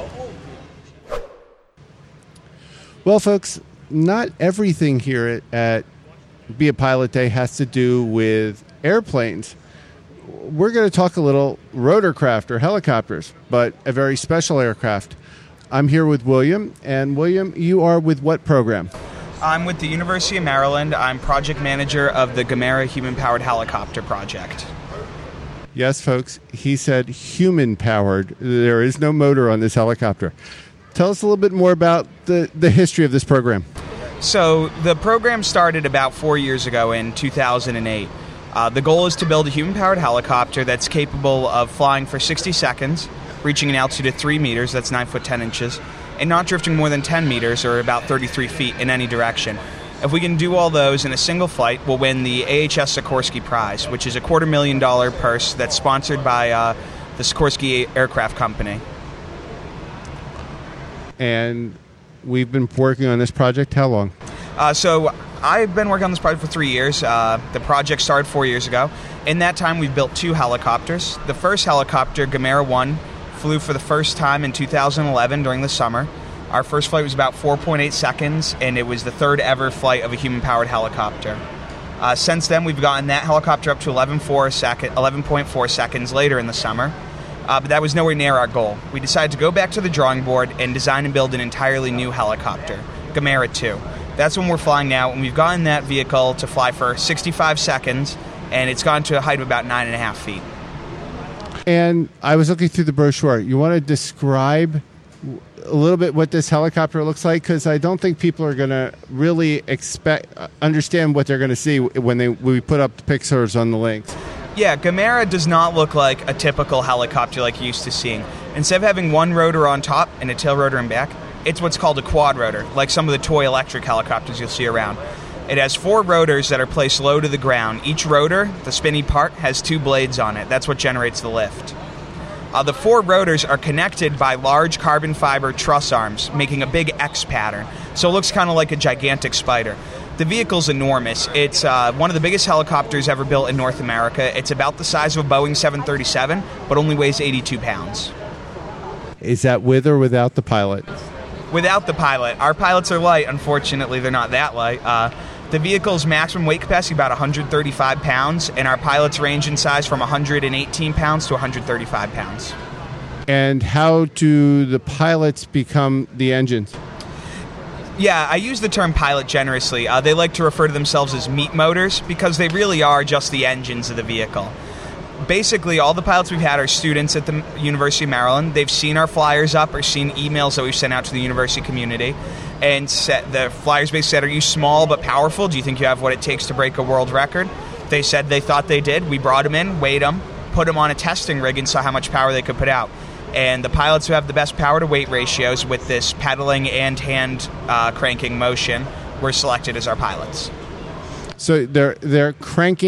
Well, folks, not everything here at Be a Pilot Day has to do with airplanes. We're going to talk a little rotorcraft or helicopters, but a very special aircraft. I'm here with William, and William, you are with what program?
I'm with the University of Maryland. I'm project manager of the Gamera Human-Powered Helicopter Project.
Yes, folks, he said human-powered. There is no motor on this helicopter. Tell us a little bit more about the history of this program.
So the program started about 4 years ago in 2008. The goal is to build a human-powered helicopter that's capable of flying for 60 seconds, reaching an altitude of 3 meters, that's 9 foot 10 inches, and not drifting more than 10 meters, or about 33 feet, in any direction. If we can do all those in a single flight, we'll win the AHS Sikorsky Prize, which is a $250,000 purse that's sponsored by the Sikorsky Aircraft Company.
And we've been working on this project how long?
So I've been working on this project for 3 years. The project started 4 years ago. In that time, we've built 2 helicopters. The first helicopter, Gamera 1, flew for the first time in 2011 during the summer. Our first flight was about 4.8 seconds, and it was the third ever flight of a human-powered helicopter. Since then, we've gotten that helicopter up to 11.4 seconds later in the summer. But that was nowhere near our goal. We decided to go back to the drawing board and design and build an entirely new helicopter, Gamera 2. That's when we're flying now, and we've gotten that vehicle to fly for 65 seconds, and it's gone to a height of about 9.5 feet.
And I was looking through the brochure. You want to describe a little bit what this helicopter looks like? Because I don't think people are going to really understand what they're going to see when we put up the pictures on the links.
Yeah, Gamera does not look like a typical helicopter like you're used to seeing. Instead of having one rotor on top and a tail rotor in back, it's what's called a quad rotor, like some of the toy electric helicopters you'll see around. It has 4 rotors that are placed low to the ground. Each rotor, the spinny part, has 2 blades on it. That's what generates the lift. The 4 rotors are connected by large carbon fiber truss arms, making a big X pattern. So it looks kind of like a gigantic spider. The vehicle's enormous. It's one of the biggest helicopters ever built in North America. It's about the size of a Boeing 737, but only weighs 82 pounds.
Is that with or without the pilot?
Without the pilot. Our pilots are light. Unfortunately, they're not that light. The vehicle's maximum weight capacity is about 135 pounds, and our pilots range in size from 118 pounds to 135 pounds.
And how do the pilots become the engines?
Yeah, I use the term pilot generously. They like to refer to themselves as meat motors because they really are just the engines of the vehicle. Basically, all the pilots we've had are students at the University of Maryland. They've seen our flyers up or seen emails that we've sent out to the university community. And the flyers basically said, "Are you small but powerful? Do you think you have what it takes to break a world record?" They said they thought they did. We brought them in, weighed them, put them on a testing rig and saw how much power they could put out. And the pilots who have the best power-to-weight ratios with this pedaling and hand cranking motion were selected as our pilots.
So they're cranking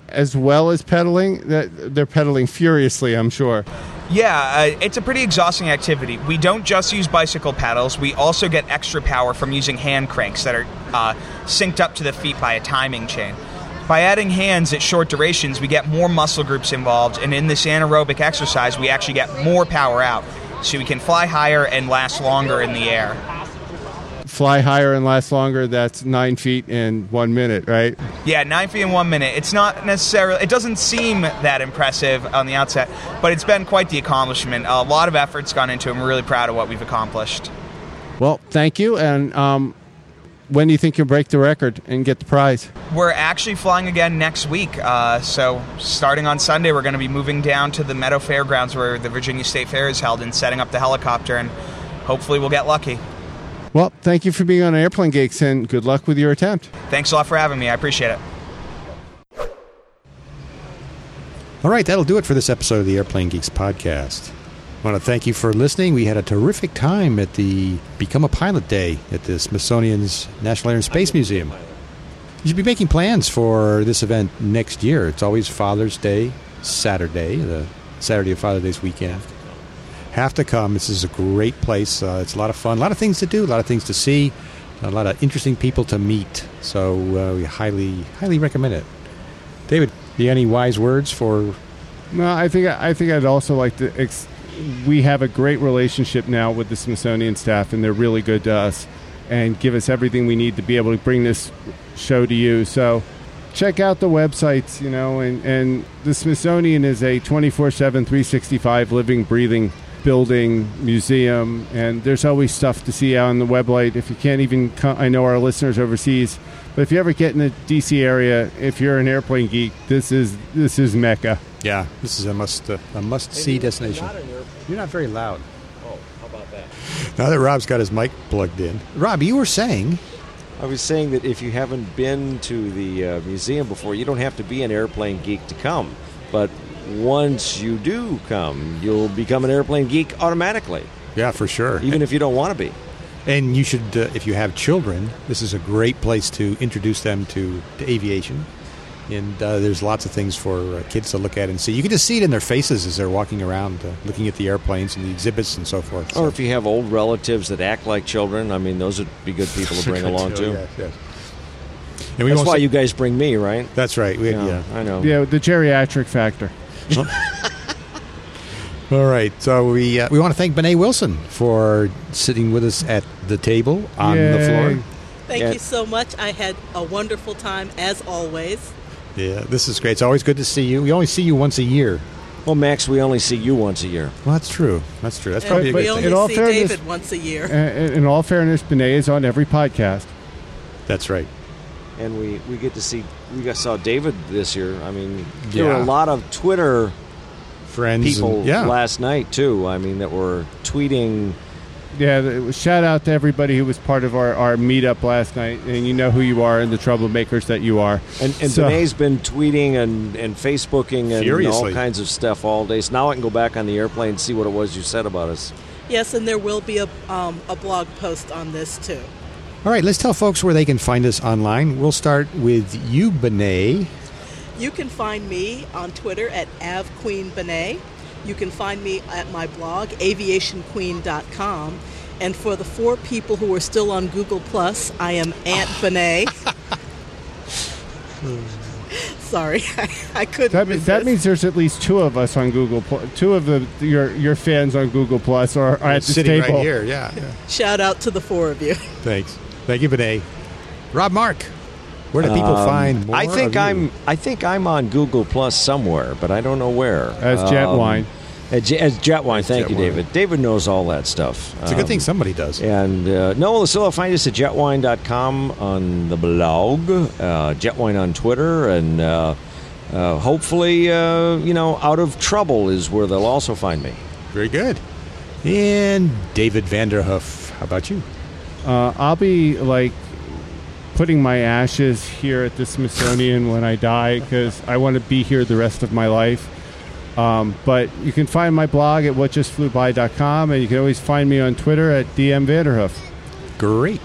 as well as pedaling? They're pedaling furiously, I'm sure.
Yeah, it's a pretty exhausting activity. We don't just use bicycle pedals. We also get extra power from using hand cranks that are synced up to the feet by a timing chain. By adding hands at short durations, we get more muscle groups involved, and in this anaerobic exercise, we actually get more power out, so we can fly higher and last longer in the air.
Fly higher and last longer, that's 9 feet in 1 minute, right?
Yeah, 9 feet in 1 minute. It's not necessarily, it doesn't seem that impressive on the outset, but it's been quite the accomplishment. A lot of effort's gone into it, and we're really proud of what we've accomplished.
Well, thank you, and when do you think you'll break the record and get the prize?
We're actually flying again next week, so starting on Sunday, we're going to be moving down to the Meadow Fairgrounds where the Virginia State Fair is held and setting up the helicopter, and hopefully we'll get lucky.
Well, thank you for being on Airplane Geeks, and good luck with your attempt.
Thanks a lot for having me. I appreciate it.
All right, that'll do it for this episode of the Airplane Geeks podcast. I want to thank you for listening. We had a terrific time at the Become a Pilot Day at the Smithsonian's National Air and Space Museum. You should be making plans for this event next year. It's always Father's Day, Saturday, the Saturday of Father's Day's weekend. Have to come. This is a great place. It's a lot of fun, a lot of things to do, a lot of things to see, a lot of interesting people to meet. So we highly recommend it. David, do you have any wise words for?
No, I think I'd also like to. We have a great relationship now with the Smithsonian staff, and they're really good to us and give us everything we need to be able to bring this show to you. So check out the websites, and the Smithsonian is a 24/7, 365 living, breathing building, museum, and there's always stuff to see out on the website. If you can't even come, I know our listeners overseas, but if you ever get in the DC area, if you're an airplane geek, this is Mecca.
Yeah, this is a must-see destination. You're not very loud.
Oh, how about that?
Now that Rob's got his mic plugged in. Rob, you were saying?
I was saying that if you haven't been to the museum before, you don't have to be an airplane geek to come. But once you do come, you'll become an airplane geek automatically.
Yeah, for sure.
Even if you don't want to be.
And you should, if you have children, this is a great place to introduce them to aviation. And there's lots of things for kids to look at and see. You can just see it in their faces as they're walking around, looking at the airplanes and the exhibits and so forth.
Or if you have old relatives that act like children, I mean, those would be good people to bring along, too.
Yes.
And that's why you guys bring me, right?
That's right.
Yeah, I know.
Yeah, the geriatric factor.
All right. So we want to thank Benet Wilson for sitting with us at the table on the floor.
Thank you so much. I had a wonderful time, as always.
Yeah, this is great. It's always good to see you. We only see you once a year.
Well, Max, we only see you once a year.
Well, that's true. That's probably a good thing.
We only see David once a year.
In all fairness, Benet is on every podcast.
That's right.
And we get to see, saw David this year. I mean, there were a lot of Twitter
friends
people last night, too. I mean, that were tweeting.
Yeah, shout out to everybody who was part of our meetup last night, and you know who you are and the troublemakers that you are.
And Benet's been tweeting and Facebooking and
furiously.
All kinds of stuff all day. So now I can go back on the airplane and see what it was you said about us.
Yes, and there will be a blog post on this, too.
All right, let's tell folks where they can find us online. We'll start with you, Benet.
You can find me on Twitter at avqueenbenet. You can find me at my blog, aviationqueen.com. And for the 4 people who are still on Google+, I am Aunt Benet. Sorry, I couldn't resist.
That means there's at least 2 of us on Google+. 2 of your fans on Google+ are at this
sitting
table.
right here, yeah.
Shout out to the 4 of you.
Thanks. Thank you, Benet. Rob Mark, where do people find more
I think I'm on Google Plus somewhere, but I don't know where.
As Jetwine.
As Jetwine, thank you, David. David knows all that stuff.
It's a good thing somebody does.
And no, still find us at jetwine.com on the blog, Jetwine on Twitter, and hopefully, Out of Trouble is where they'll also find me.
Very good. And David Vanderhoof, how about you?
I'll be putting my ashes here at the Smithsonian when I die because I want to be here the rest of my life. But you can find my blog at whatjustflewby.com, and you can always find me on Twitter at DM Vanderhoof.
Great.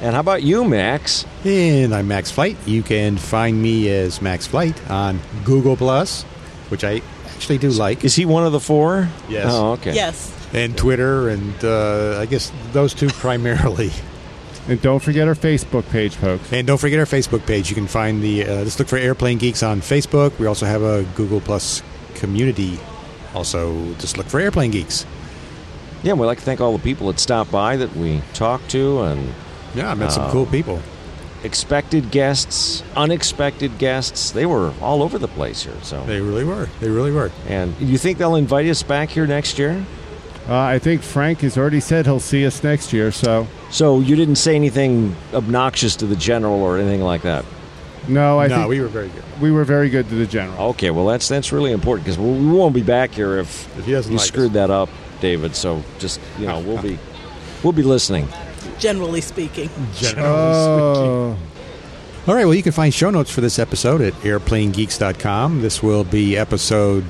And how about you, Max?
And I'm Max Flight. You can find me as Max Flight on Google Plus, which I actually do like.
Is he one of the 4?
Yes.
Oh, okay.
Yes.
And Twitter, and I guess those 2 primarily.
And don't forget our Facebook page, folks.
And don't forget our Facebook page. You can find just look for Airplane Geeks on Facebook. We also have a Google Plus community. Also, just look for Airplane Geeks.
Yeah, we'd like to thank all the people that stopped by that we talked to. And
I met some cool people.
Expected guests, unexpected guests. They were all over the place here. So
They really were.
And you think they'll invite us back here next year?
I think Frank has already said he'll see us next year. So
you didn't say anything obnoxious to the general or anything like that?
No, I think
we were very good.
We were very good to the general.
Okay, well that's really important because we won't be back here if
he doesn't
you
like
screwed that up, David. So just we'll be listening.
Generally speaking.
All right, well, you can find show notes for this episode at airplanegeeks.com. This will be episode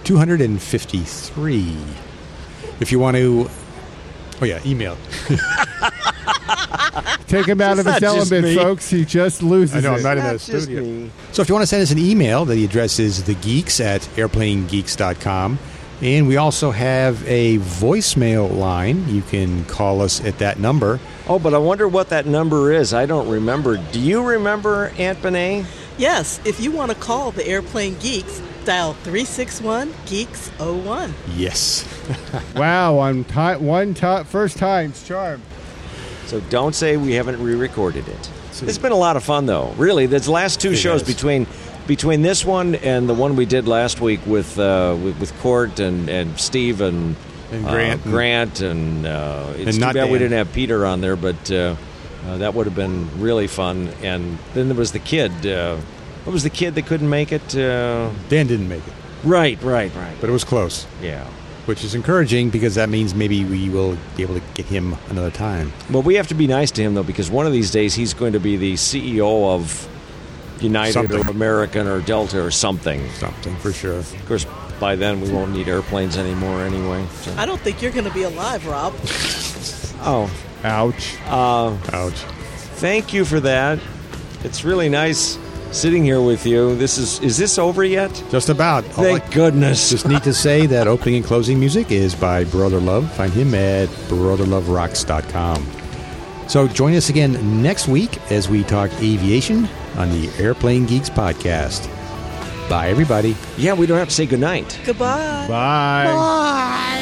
253. If you want to... Oh, yeah, email.
Take him out of his element, folks. He just loses it.
I know, I'm not in the studio. So if you want to send us an email, the address is thegeeks@airplanegeeks.com. And we also have a voicemail line. You can call us at that number.
Oh, but I wonder what that number is. I don't remember. Do you remember, Aunt Benet?
Yes, if you want to call the Airplane Geeks, dial 361-GEEKS-01.
Yes.
Wow, first time's charm.
So don't say we haven't re-recorded it. It's been a lot of fun, though. Really, the last 2 shows between this one and the one we did last week with Court and Steve and
Grant.
It's too bad we didn't have Peter on there, but that would have been really fun. And then there was the kid. What was the kid that couldn't make it?
Dan didn't make it.
Right.
But it was close.
Yeah.
Which is encouraging because that means maybe we will be able to get him another time.
Well, we have to be nice to him, though, because one of these days he's going to be the CEO of United or American or Delta or something.
Something, for sure.
Of course, by then we won't need airplanes anymore anyway. So.
I don't think you're going to be alive, Rob.
Oh.
Ouch.
Ouch.
Thank you for that. It's really nice sitting here with you. Is this over yet?
Just about.
Thank goodness.
Just need to say that opening and closing music is by Brother Love. Find him at brotherloverocks.com. So join us again next week as we talk aviation on the Airplane Geeks podcast. Bye, everybody.
Yeah, we don't have to say goodnight.
Goodbye.
Bye.
Bye.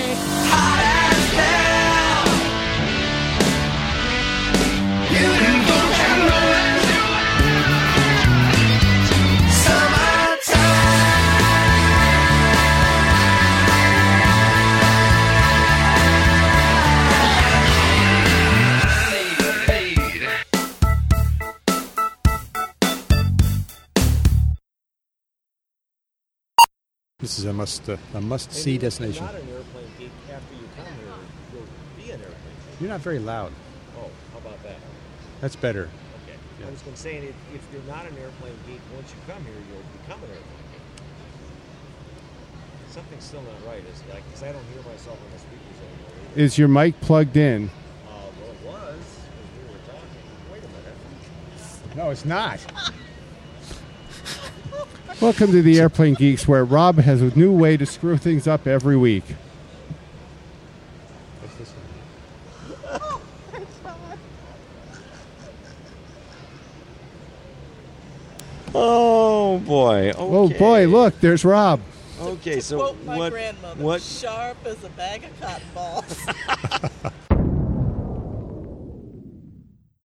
This is a must-see destination.
If you're not an airplane geek, after you come here, you'll be an airplane geek.
You're not very loud.
Oh, how about that?
That's better.
Okay. Yeah. I was going to say, if you're not an airplane geek, once you come here, you'll become an airplane geek. Something's still not right, is it? Because I don't hear myself on the speakers anymore.
Is your mic plugged in?
Well, it was, as we were talking. Wait a minute.
No, it's not.
Welcome to the Airplane Geeks, where Rob has a new way to screw things up every week.
What's this one?
Oh, boy. Okay.
Oh, boy, look, there's Rob.
Okay, so
quote my
what?
grandmother,
What?
sharp as a bag of cotton balls.